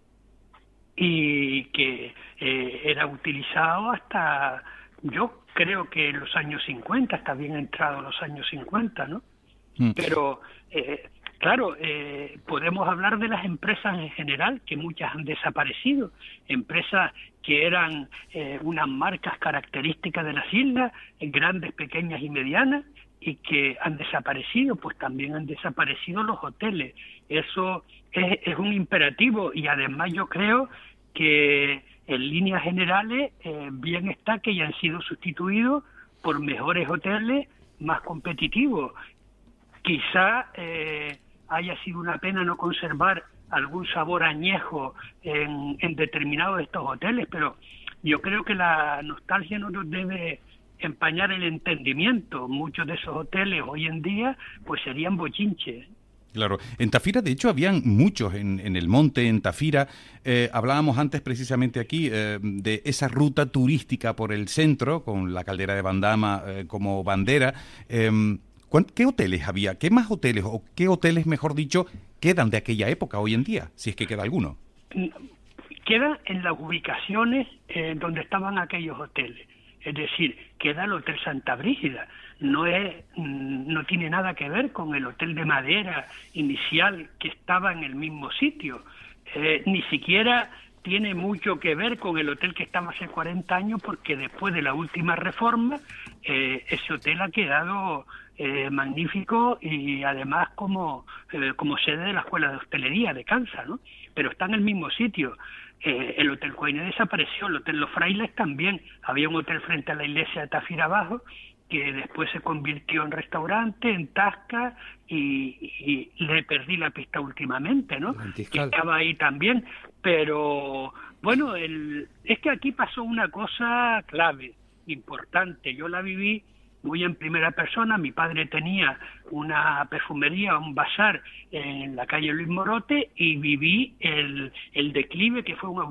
y que era utilizado hasta, yo creo que en los años 50, está bien entrado los años 50, ¿no? Pero claro, podemos hablar de las empresas en general, que muchas han desaparecido, empresas que eran unas marcas características de las islas, grandes, pequeñas y medianas, y que han desaparecido. Pues también han desaparecido los hoteles. Eso es un imperativo, y además yo creo que en líneas generales bien está que hayan sido sustituidos por mejores hoteles más competitivos. Quizá haya sido una pena no conservar algún sabor añejo en determinados de estos hoteles, pero yo creo que la nostalgia no nos debe empañar el entendimiento. Muchos de esos hoteles hoy en día pues serían bochinches. Claro, en Tafira de hecho habían muchos en el monte, en Tafira. Hablábamos antes precisamente aquí de esa ruta turística por el centro, con la caldera de Bandama como bandera. ¿Qué hoteles había? ¿Qué más hoteles, o qué hoteles, mejor dicho, quedan de aquella época hoy en día, si es que queda alguno? Queda en las ubicaciones donde estaban aquellos hoteles. Es decir, queda el Hotel Santa Brígida. No tiene nada que ver con el hotel de madera inicial que estaba en el mismo sitio. Ni siquiera tiene mucho que ver con el hotel que estaba hace 40 años, porque después de la última reforma ese hotel ha quedado magnífico, y además como sede de la Escuela de Hostelería de Kansas, ¿no? Pero está en el mismo sitio. El Hotel Quaine desapareció, el Hotel Los Frailes también. Había un hotel frente a la iglesia de Tafira abajo, que después se convirtió en restaurante, en tasca, y le perdí la pista últimamente, ¿no? Que estaba ahí también, pero bueno, es que aquí pasó una cosa clave, importante. Yo la viví muy en primera persona. Mi padre tenía una perfumería, un bazar en la calle Luis Morote, y viví el declive, que fue una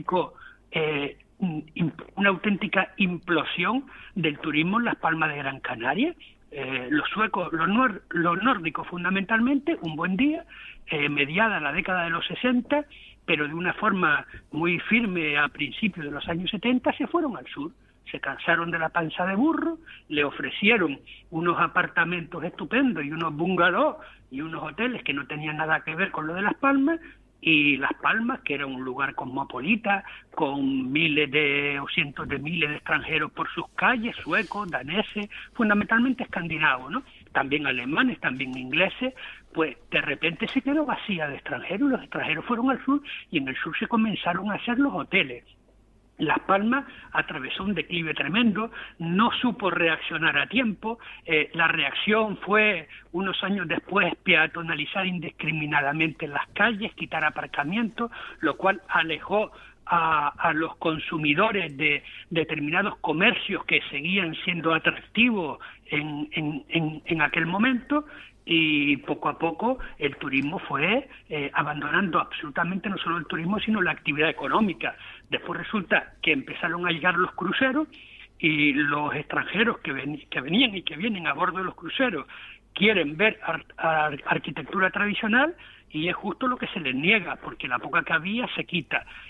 auténtica implosión del turismo en Las Palmas de Gran Canaria. Los suecos, los nórdicos fundamentalmente, un buen día, mediada la década de los 60, pero de una forma muy firme a principios de los años 70, se fueron al sur. Se cansaron de la panza de burro, le ofrecieron unos apartamentos estupendos y unos bungalows y unos hoteles que no tenían nada que ver con lo de Las Palmas, y Las Palmas, que era un lugar cosmopolita, con miles o cientos de miles de extranjeros por sus calles, suecos, daneses, fundamentalmente escandinavos, ¿no? También alemanes, también ingleses, pues de repente se quedó vacía de extranjeros, los extranjeros fueron al sur, y en el sur se comenzaron a hacer los hoteles. Las Palmas atravesó un declive tremendo, no supo reaccionar a tiempo. La reacción fue, unos años después, peatonalizar indiscriminadamente las calles, quitar aparcamientos, lo cual alejó a los consumidores de determinados comercios que seguían siendo atractivos en aquel momento. Y poco a poco el turismo fue abandonando absolutamente no solo el turismo, sino la actividad económica. Después resulta que empezaron a llegar los cruceros, y los extranjeros que venían y que vienen a bordo de los cruceros quieren ver arquitectura tradicional, y es justo lo que se les niega, porque la poca que había se quita.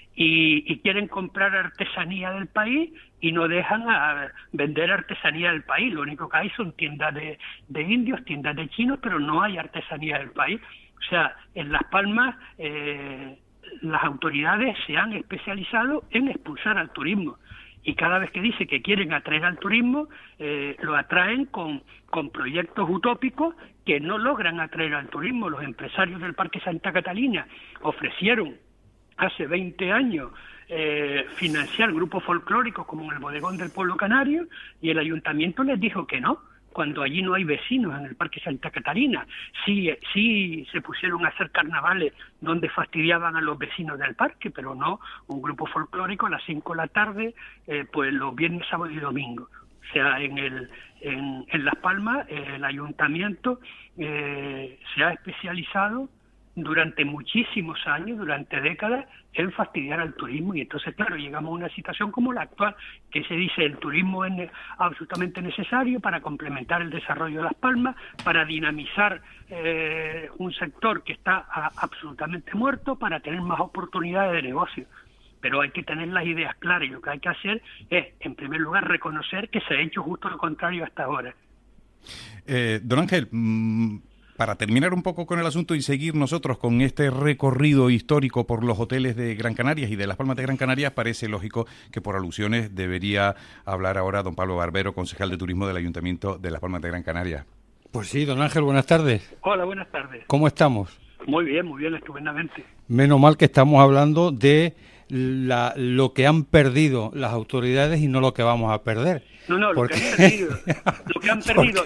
y quieren comprar artesanía del país y no dejan vender artesanía del país. Lo único que hay son tiendas de indios, tiendas de chinos, pero no hay artesanía del país. O sea, en Las Palmas las autoridades se han especializado en expulsar al turismo. Y cada vez que dice que quieren atraer al turismo, lo atraen con proyectos utópicos que no logran atraer al turismo. Los empresarios del Parque Santa Catalina ofrecieron hace 20 años financiar grupos folclóricos como el Bodegón del Pueblo Canario, y el ayuntamiento les dijo que no, cuando allí no hay vecinos en el Parque Santa Catalina. Sí se pusieron a hacer carnavales donde fastidiaban a los vecinos del parque, pero no un grupo folclórico a las 5 de la tarde, pues los viernes, sábados y domingos. O sea, en Las Palmas el ayuntamiento se ha especializado durante muchísimos años, durante décadas, en fastidiar al turismo, y entonces, claro, llegamos a una situación como la actual, que se dice el turismo es absolutamente necesario para complementar el desarrollo de Las Palmas, para dinamizar un sector que está absolutamente muerto, para tener más oportunidades de negocio. Pero hay que tener las ideas claras, y lo que hay que hacer es, en primer lugar, reconocer que se ha hecho justo lo contrario hasta ahora. Don Ángel, para terminar un poco con el asunto y seguir nosotros con este recorrido histórico por los hoteles de Gran Canarias y de Las Palmas de Gran Canarias, parece lógico que por alusiones debería hablar ahora don Pablo Barbero, concejal de turismo del Ayuntamiento de Las Palmas de Gran Canaria. Pues sí, don Ángel, buenas tardes. Hola, buenas tardes. ¿Cómo estamos? Muy bien, estupendamente. Menos mal que estamos hablando de lo que han perdido las autoridades y no lo que vamos a perder. No, porque... lo que han perdido.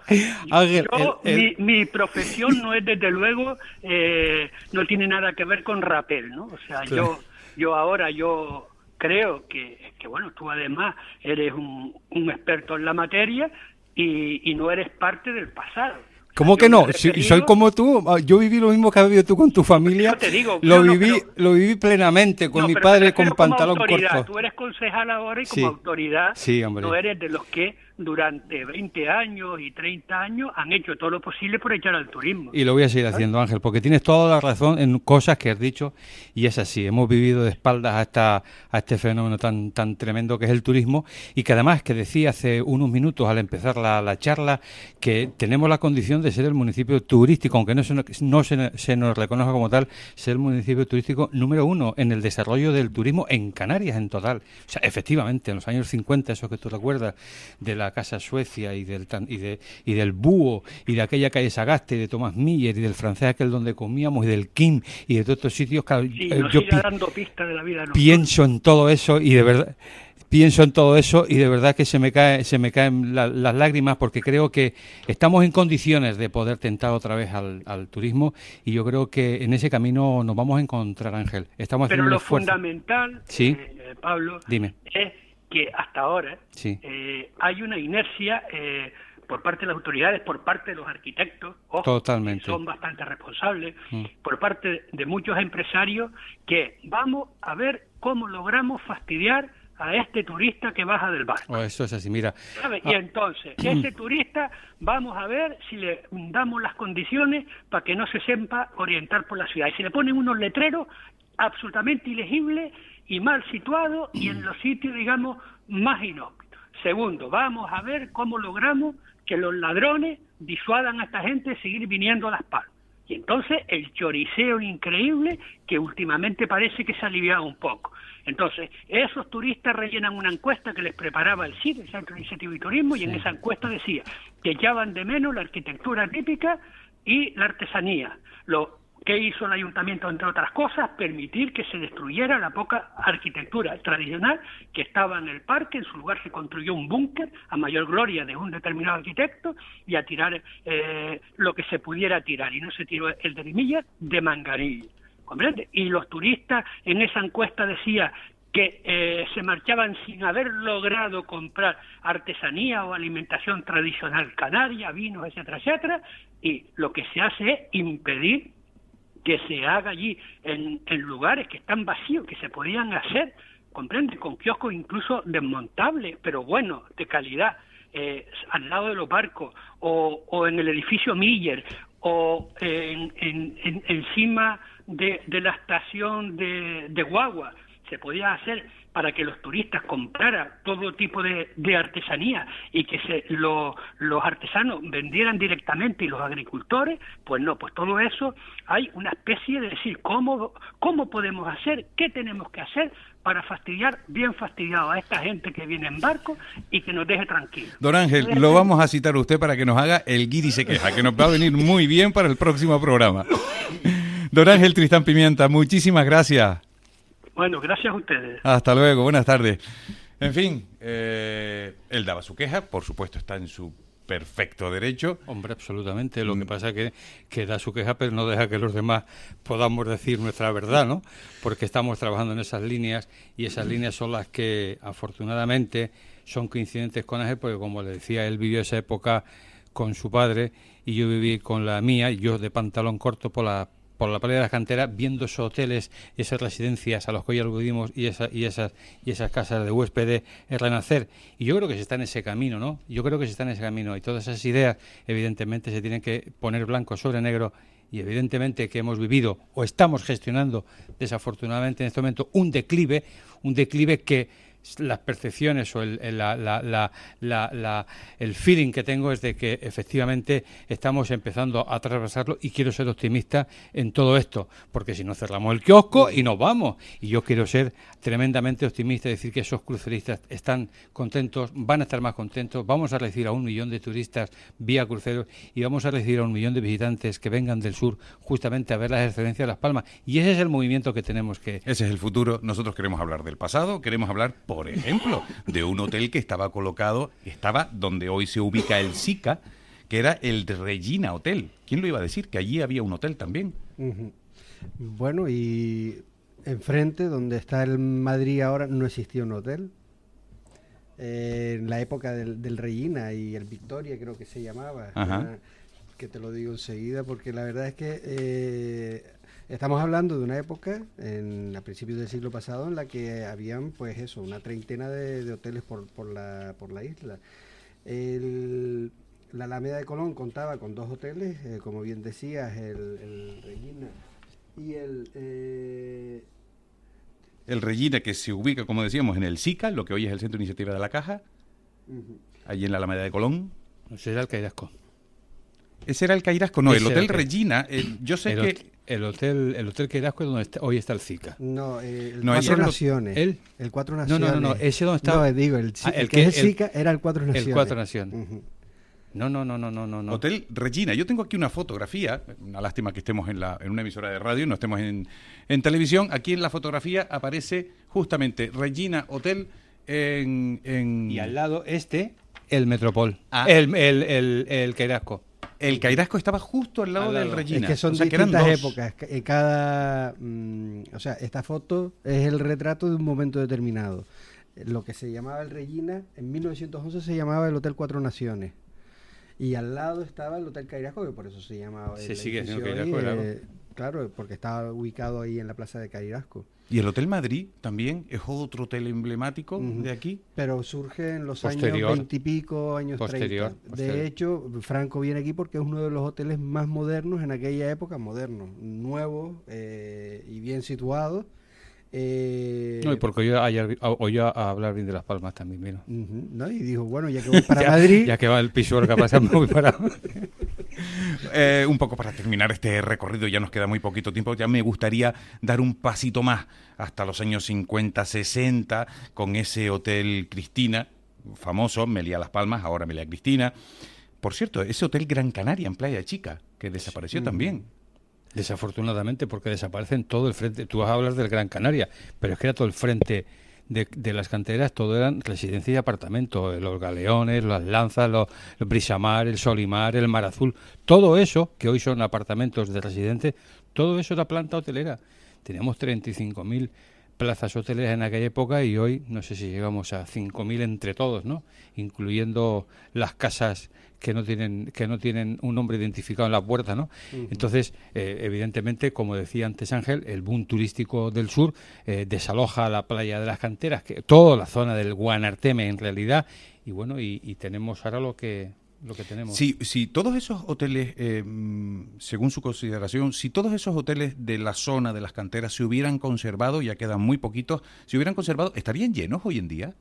Mi profesión no es, desde luego, no tiene nada que ver con rapel, ¿no? O sea, claro. yo creo que bueno, tú además eres un experto en la materia y no eres parte del pasado. ¿Cómo que no? Si soy como tú, yo viví lo mismo que has vivido tú con tu familia. Yo te digo, lo viví plenamente con mi padre con pantalón corto. Tú eres concejal ahora y como autoridad no eres de los que durante 20 años y 30 años han hecho todo lo posible por echar al turismo. Y lo voy a seguir haciendo, Ángel, porque tienes toda la razón en cosas que has dicho, y es así. Hemos vivido de espaldas a este fenómeno tan tremendo que es el turismo, y que además, que decía hace unos minutos al empezar la charla, que tenemos la condición de ser el municipio turístico, aunque no se nos reconozca como tal, ser el municipio turístico número 1 en el desarrollo del turismo en Canarias en total. O sea, efectivamente, en los años 50, eso que tú recuerdas, de la Casa Suecia y del Búho y de aquella calle Sagasta y de Tomás Miller y del francés aquel donde comíamos y del Kim y de todos estos sitios, yo dando pistas de la vida pienso en todo eso y de verdad que se me caen las lágrimas, porque creo que estamos en condiciones de poder tentar otra vez al turismo, y yo creo que en ese camino nos vamos a encontrar, Ángel. Estamos haciendo un esfuerzo. Pero lo fundamental, Pablo, Dime. Es que hasta ahora hay una inercia por parte de las autoridades, por parte de los arquitectos, totalmente, que son bastante responsables, por parte de muchos empresarios, que vamos a ver cómo logramos fastidiar a este turista que baja del barco. Eso es así, mira. ¿Sabe? Y entonces, ese turista, vamos a ver si le damos las condiciones para que no se sepa orientar por la ciudad. Y si le ponen unos letreros absolutamente ilegibles y mal situados y en los sitios, digamos, más inhóspitos. Segundo, vamos a ver cómo logramos que los ladrones disuadan a esta gente de seguir viniendo a Las Palmas. Y entonces el choriceo increíble que últimamente parece que se ha aliviado un poco. Entonces, esos turistas rellenan una encuesta que les preparaba el CID, el Centro de Iniciativa y Turismo, y en esa encuesta decía que echaban de menos la arquitectura típica y la artesanía. Lo que hizo el ayuntamiento, entre otras cosas, permitir que se destruyera la poca arquitectura tradicional que estaba en el parque. En su lugar se construyó un búnker a mayor gloria de un determinado arquitecto, y a tirar lo que se pudiera tirar, y no se tiró el de Rimilla, de Manganillo. ¿Comprende? Y los turistas en esa encuesta decía que se marchaban sin haber logrado comprar artesanía o alimentación tradicional canaria, vinos, etcétera, etcétera, y lo que se hace es impedir que se haga allí en lugares que están vacíos, que se podían hacer, comprende, con kioscos incluso desmontables, pero bueno, de calidad, al lado de los barcos, o en el edificio Miller, o encima de la estación de Guagua. se podía hacer para que los turistas compraran todo tipo de artesanía y que los artesanos vendieran directamente y los agricultores, pues no, pues todo eso hay una especie de decir cómo podemos hacer, qué tenemos que hacer para fastidiar, bien fastidiado a esta gente que viene en barco y que nos deje tranquilos. Don Ángel, lo vamos a citar a usted para que nos haga el Guiri se queja, que nos va a venir muy bien para el próximo programa. Don Ángel Tristán Pimienta, muchísimas gracias. Bueno, gracias a ustedes. Hasta luego, buenas tardes. En fin, él daba su queja, por supuesto está en su perfecto derecho. Hombre, absolutamente. Lo que pasa es que da su queja, pero no deja que los demás podamos decir nuestra verdad, ¿no? Porque estamos trabajando en esas líneas y esas líneas son las que, afortunadamente, son coincidentes con Ángel, porque como le decía, él vivió esa época con su padre y yo viví con la mía, yo de pantalón corto por la playa de las canteras, viendo esos hoteles, esas residencias a los que hoy aludimos y esas casas de huéspedes renacer. Y yo creo que se está en ese camino, ¿no? Yo creo que se está en ese camino y todas esas ideas, evidentemente, se tienen que poner blanco sobre negro y evidentemente que hemos vivido o estamos gestionando, desafortunadamente en este momento, un declive que las percepciones o el feeling que tengo es de que efectivamente estamos empezando a atravesarlo y quiero ser optimista en todo esto, porque si no cerramos el kiosco y nos vamos. Y yo quiero ser tremendamente optimista y decir que esos cruceristas están contentos, van a estar más contentos, vamos a recibir a 1 millón de turistas vía cruceros y vamos a recibir a 1 millón de visitantes que vengan del sur justamente a ver las excelencias de Las Palmas. Y ese es el movimiento que tenemos que... Ese es el futuro. Nosotros queremos hablar del pasado, queremos hablar, por ejemplo, de un hotel que estaba donde hoy se ubica el SICA, que era el Regina Hotel. ¿Quién lo iba a decir? Que allí había un hotel también. Uh-huh. Bueno, y enfrente, donde está el Madrid ahora, no existía un hotel. En la época del Regina y el Victoria, creo que se llamaba. Que te lo digo enseguida, porque la verdad es que... estamos hablando de una época, a principios del siglo pasado, en la que habían, pues eso, una treintena de hoteles por la isla. La Alameda de Colón contaba con 2 hoteles, como bien decías, el Regina y el Regina, que se ubica, como decíamos, en el SICA, lo que hoy es el Centro de Iniciativa de la Caja, allí en la Alameda de Colón. No sé, era el Cairasco. Ese era el Cairasco, no, el Hotel Regina, yo sé que... El hotel Cairasco es donde hoy está el SICA. No, no, Cuatro Naciones. ¿El Cuatro Naciones? No, ese donde está... No, digo, el que es el SICA era el Cuatro Naciones. El Cuatro Naciones. No. Hotel Regina. Yo tengo aquí una fotografía, una lástima que estemos en una emisora de radio, no estemos en televisión. Aquí en la fotografía aparece justamente Regina Hotel Y al lado el Metropol. El Cairasco. El Cairasco estaba justo al lado del Regina. Es que son distintas épocas. O sea, esta foto es el retrato de un momento determinado. Lo que se llamaba el Regina, en 1911 se llamaba el Hotel Cuatro Naciones. Y al lado estaba el Hotel Cairasco, que por eso se llamaba... Se sigue siendo Cairasco, claro, porque estaba ubicado ahí en la plaza de Cairasco. Y el Hotel Madrid también es otro hotel emblemático de aquí. Pero surge en los años 20 y pico, años 30. De hecho, Franco viene aquí porque es uno de los hoteles más modernos en aquella época, nuevos y bien situados. No, y porque oía a hablar bien de Las Palmas también, mira. ¿No? Y dijo, bueno, ya que voy para Madrid... Ya que va el piso que pasa, me voy para... Un poco para terminar este recorrido, ya nos queda muy poquito tiempo, ya me gustaría dar un pasito más hasta los años 50, 60, con ese Hotel Cristina, famoso, Meliá Las Palmas, ahora Meliá Cristina. Por cierto, ese Hotel Gran Canaria en Playa Chica, que desapareció también. Desafortunadamente, porque desaparecen todo el frente. Tú vas a hablar del Gran Canaria, pero es que era todo el frente de las canteras, todo eran residencias y apartamentos, los Galeones, las Lanzas, los Brisamar, el Solimar, el Mar Azul, todo eso, que hoy son apartamentos de residentes, todo eso era planta hotelera. Teníamos 35.000 plazas hoteleras en aquella época y hoy no sé si llegamos a 5.000 entre todos, ¿no? Incluyendo las casas que no tienen un nombre identificado en la puerta, ¿no? Entonces, evidentemente, como decía antes Ángel, el boom turístico del sur desaloja la playa de las canteras, que toda la zona del Guanarteme en realidad, y bueno, y tenemos ahora lo que lo que tenemos. Si todos esos hoteles, según su consideración, si todos esos hoteles de la zona de las canteras se hubieran conservado, ya quedan muy poquitos, se hubieran conservado, ¿estarían llenos hoy en día?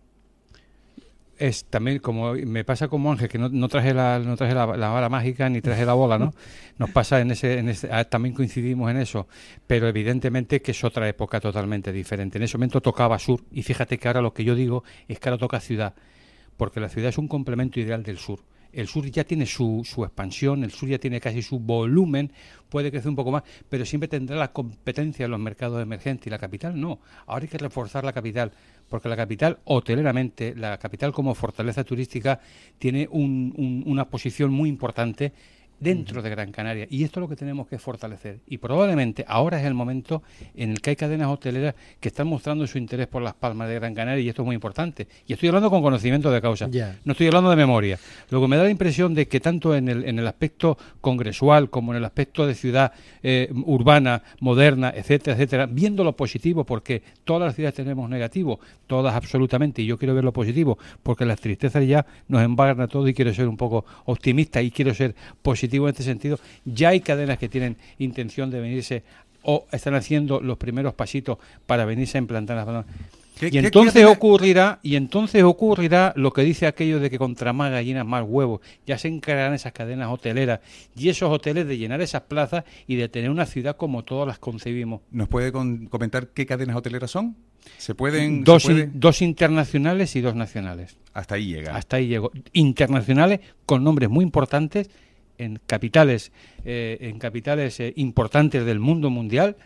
Es también como me pasa como Ángel, que no traje la bala mágica ni traje la bola, ¿no? Nos pasa también coincidimos en eso, pero evidentemente que es otra época totalmente diferente. En ese momento tocaba sur, y fíjate que ahora lo que yo digo es que ahora toca ciudad, porque la ciudad es un complemento ideal del sur. El sur ya tiene su expansión, el sur ya tiene casi su volumen, puede crecer un poco más, pero siempre tendrá la competencia en los mercados emergentes, y la capital no. Ahora hay que reforzar la capital, porque la capital, hoteleramente, la capital como fortaleza turística, tiene una posición muy importante dentro de Gran Canaria, y esto es lo que tenemos que fortalecer, y probablemente ahora es el momento en el que hay cadenas hoteleras que están mostrando su interés por Las Palmas de Gran Canaria, y esto es muy importante, y estoy hablando con conocimiento de causa, no estoy hablando de memoria. Luego me da la impresión de que tanto en el aspecto congresual como en el aspecto de ciudad urbana, moderna, etcétera, etcétera, viendo lo positivo, porque todas las ciudades tenemos negativo, todas absolutamente, y yo quiero ver lo positivo, porque las tristezas ya nos embargan a todos, y quiero ser un poco optimista y quiero ser positivo en este sentido. Ya hay cadenas que tienen intención de venirse o están haciendo los primeros pasitos para venirse a implantar las bananas. Y entonces ocurrirá lo que dice aquello de que contra más gallinas más huevos. Ya se encargarán esas cadenas hoteleras y esos hoteles de llenar esas plazas y de tener una ciudad como todas las concebimos. ¿Nos puede comentar qué cadenas hoteleras son? Dos internacionales y 2 nacionales. Hasta ahí llega. Hasta ahí llegó. Internacionales con nombres muy importantes en capitales importantes del mundo mundial,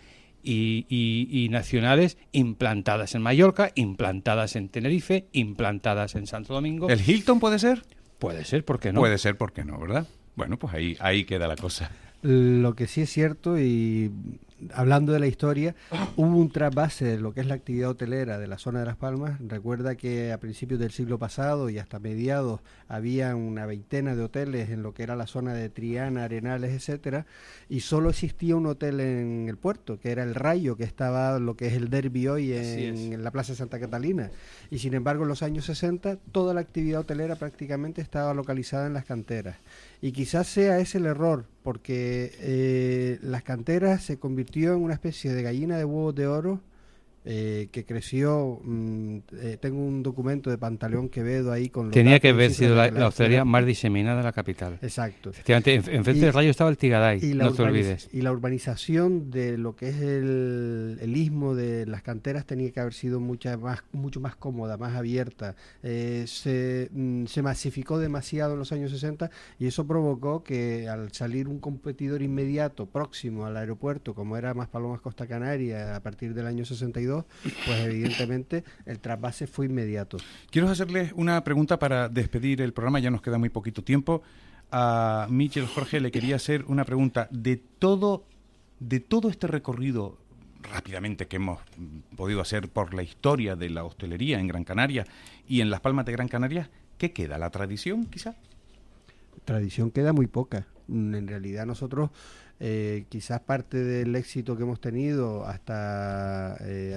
y nacionales implantadas en Mallorca, implantadas en Tenerife, implantadas en Santo Domingo. ¿El Hilton puede ser? Puede ser, ¿por qué no? Puede ser, ¿por qué no, verdad? Bueno, pues ahí queda la cosa. Lo que sí es cierto, y hablando de la historia, hubo un trasvase de lo que es la actividad hotelera de la zona de Las Palmas. Recuerda que a principios del siglo pasado y hasta mediados había una veintena de hoteles en lo que era la zona de Triana, Arenales, etcétera, y solo existía un hotel en el puerto, que era el Rayo, que estaba lo que es el Derby hoy en la Plaza de Santa Catalina. Y sin embargo, en los años 60, toda la actividad hotelera prácticamente estaba localizada en las canteras. Y quizás sea ese el error, porque las canteras se convirtió en una especie de gallina de huevos de oro que creció. Tengo un documento de Pantaleón Quevedo ahí con los tenía que haber sido la hostelería más diseminada de la capital. Exacto. Efectivamente, enfrente del Rayo estaba el Tigaday, no te olvides. Y la urbanización de lo que es el istmo de las canteras tenía que haber sido mucho más cómoda, más abierta. Se masificó demasiado en los años 60, y eso provocó que al salir un competidor inmediato próximo al aeropuerto, como era Maspalomas Costa Canaria a partir del año 62, pues evidentemente el trasvase fue inmediato. Quiero hacerles una pregunta para despedir el programa, ya nos queda muy poquito tiempo. A Michel Jorge le quería hacer una pregunta. De todo este recorrido rápidamente que hemos podido hacer por la historia de la hostelería en Gran Canaria y en Las Palmas de Gran Canaria, ¿qué queda? ¿La tradición, quizá? Tradición queda muy poca. En realidad nosotros, quizás parte del éxito que hemos tenido hasta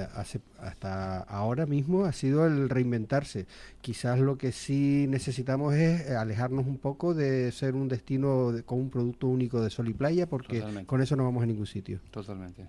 ahora mismo ha sido el reinventarse. Quizás lo que sí necesitamos es alejarnos un poco de ser un destino con un producto único de sol y playa, porque totalmente, con eso no vamos a ningún sitio. Totalmente.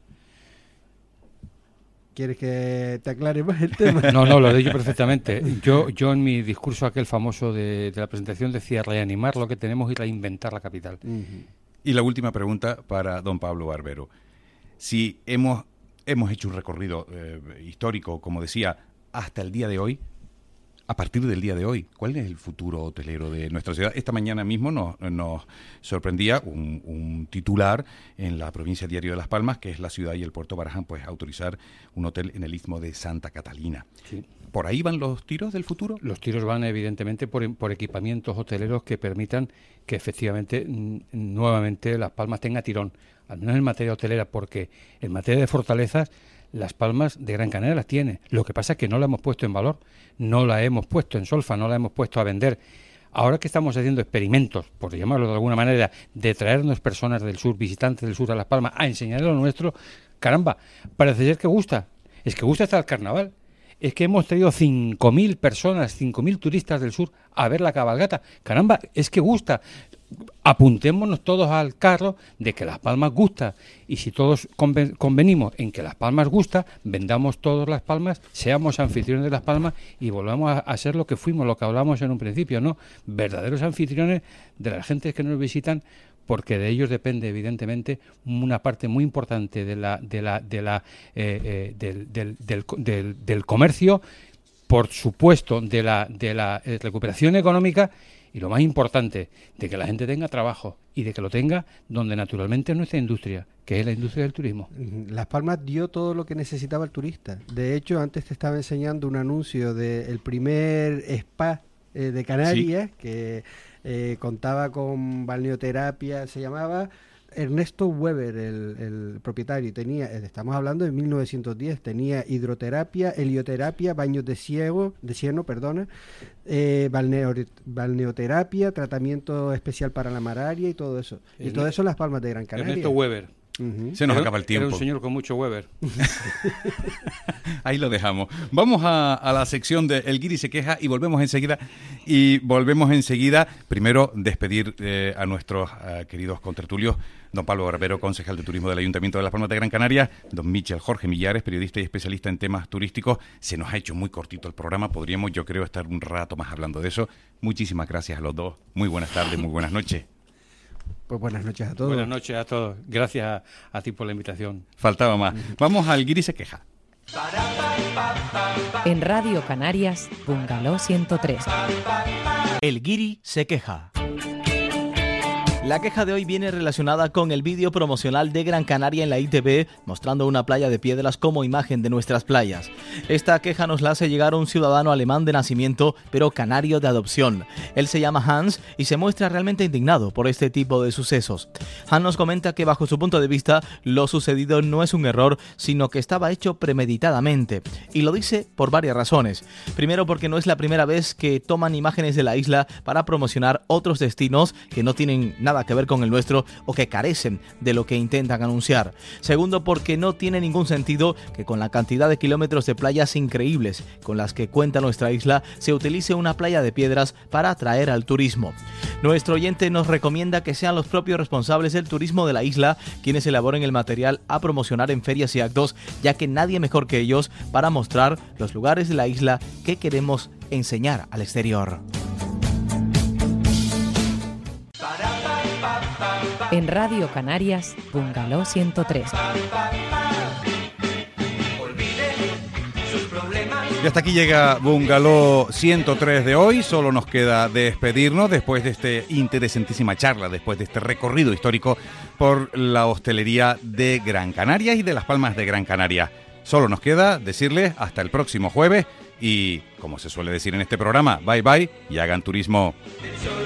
¿Quieres que te aclare más el tema? No, lo he dicho perfectamente. Yo en mi discurso aquel famoso de la presentación decía reanimar lo que tenemos y reinventar la capital. Uh-huh. Y la última pregunta para don Pablo Barbero. Si hemos hecho un recorrido histórico, como decía, hasta el día de hoy, a partir del día de hoy, ¿cuál es el futuro hotelero de nuestra ciudad? Esta mañana mismo nos sorprendía un titular en la provincia Diario de Las Palmas, que es la ciudad y el puerto barajan pues autorizar un hotel en el istmo de Santa Catalina. Sí. ¿Por ahí van los tiros del futuro? Los tiros van evidentemente por equipamientos hoteleros que permitan que efectivamente nuevamente Las Palmas tenga tirón, al menos en materia hotelera, porque en materia de fortalezas Las Palmas de Gran Canaria las tiene. Lo que pasa es que no la hemos puesto en valor, no la hemos puesto en solfa, no la hemos puesto a vender. Ahora que estamos haciendo experimentos, por llamarlo de alguna manera, de traernos personas del sur, visitantes del sur a Las Palmas, a enseñarles lo nuestro, caramba, parece ser que gusta. Es que gusta hasta el carnaval. es que hemos traído 5.000 personas, 5.000 turistas del sur a ver la cabalgata. Caramba, es que gusta. Apuntémonos todos al carro de que Las Palmas gusta, y si todos convenimos en que Las Palmas gusta, vendamos todos Las Palmas, seamos anfitriones de Las Palmas y volvamos a ser lo que fuimos, lo que hablamos en un principio, ¿no? Verdaderos anfitriones de las gentes que nos visitan, porque de ellos depende evidentemente una parte muy importante del comercio, por supuesto de la recuperación económica, y lo más importante, de que la gente tenga trabajo y de que lo tenga donde naturalmente es nuestra industria, que es la industria del turismo. Las Palmas dio todo lo que necesitaba el turista. De hecho, antes te estaba enseñando un anuncio del primer spa de Canarias, sí, que contaba con balneoterapia, se llamaba Ernesto Weber, el propietario. Tenía, estamos hablando de 1910, tenía hidroterapia, helioterapia, baños de cieno, balneoterapia, tratamiento especial para la malaria y todo eso. Y todo eso en Las Palmas de Gran Canaria. Ernesto Weber. Se nos acaba el tiempo. Era un señor con mucho Weber. Ahí lo dejamos. Vamos a la sección de El Guiri se queja y volvemos enseguida. Primero, despedir a nuestros queridos contertulios. Don Pablo Barbero, concejal de Turismo del Ayuntamiento de Las Palmas de Gran Canaria. Don Michel Jorge Millares, periodista y especialista en temas turísticos. Se nos ha hecho muy cortito el programa. Podríamos, yo creo, estar un rato más hablando de eso. Muchísimas gracias a los dos. Muy buenas tardes, muy buenas noches. Pues buenas noches a todos. Buenas noches a todos. Gracias a ti por la invitación. Faltaba más. Vamos al Guiri se queja. En Radio Canarias, Bungalow 103. El Guiri se queja. La queja de hoy viene relacionada con el vídeo promocional de Gran Canaria en la ITV, mostrando una playa de piedras como imagen de nuestras playas. Esta queja nos la hace llegar un ciudadano alemán de nacimiento, pero canario de adopción. Él se llama Hans y se muestra realmente indignado por este tipo de sucesos. Hans nos comenta que bajo su punto de vista, lo sucedido no es un error, sino que estaba hecho premeditadamente. Y lo dice por varias razones. Primero, porque no es la primera vez que toman imágenes de la isla para promocionar otros destinos que no tienen nada que ver con el nuestro o que carecen de lo que intentan anunciar. Segundo, porque no tiene ningún sentido que con la cantidad de kilómetros de playas increíbles con las que cuenta nuestra isla se utilice una playa de piedras para atraer al turismo. Nuestro oyente nos recomienda que sean los propios responsables del turismo de la isla quienes elaboren el material a promocionar en ferias y actos, ya que nadie mejor que ellos para mostrar los lugares de la isla que queremos enseñar al exterior. En Radio Canarias, Bungalow 103. Y hasta aquí llega Bungalow 103 de hoy. Solo nos queda despedirnos después de esta interesantísima charla, después de este recorrido histórico por la hostelería de Gran Canaria y de Las Palmas de Gran Canaria. Solo nos queda decirles hasta el próximo jueves y, como se suele decir en este programa, bye bye y hagan turismo.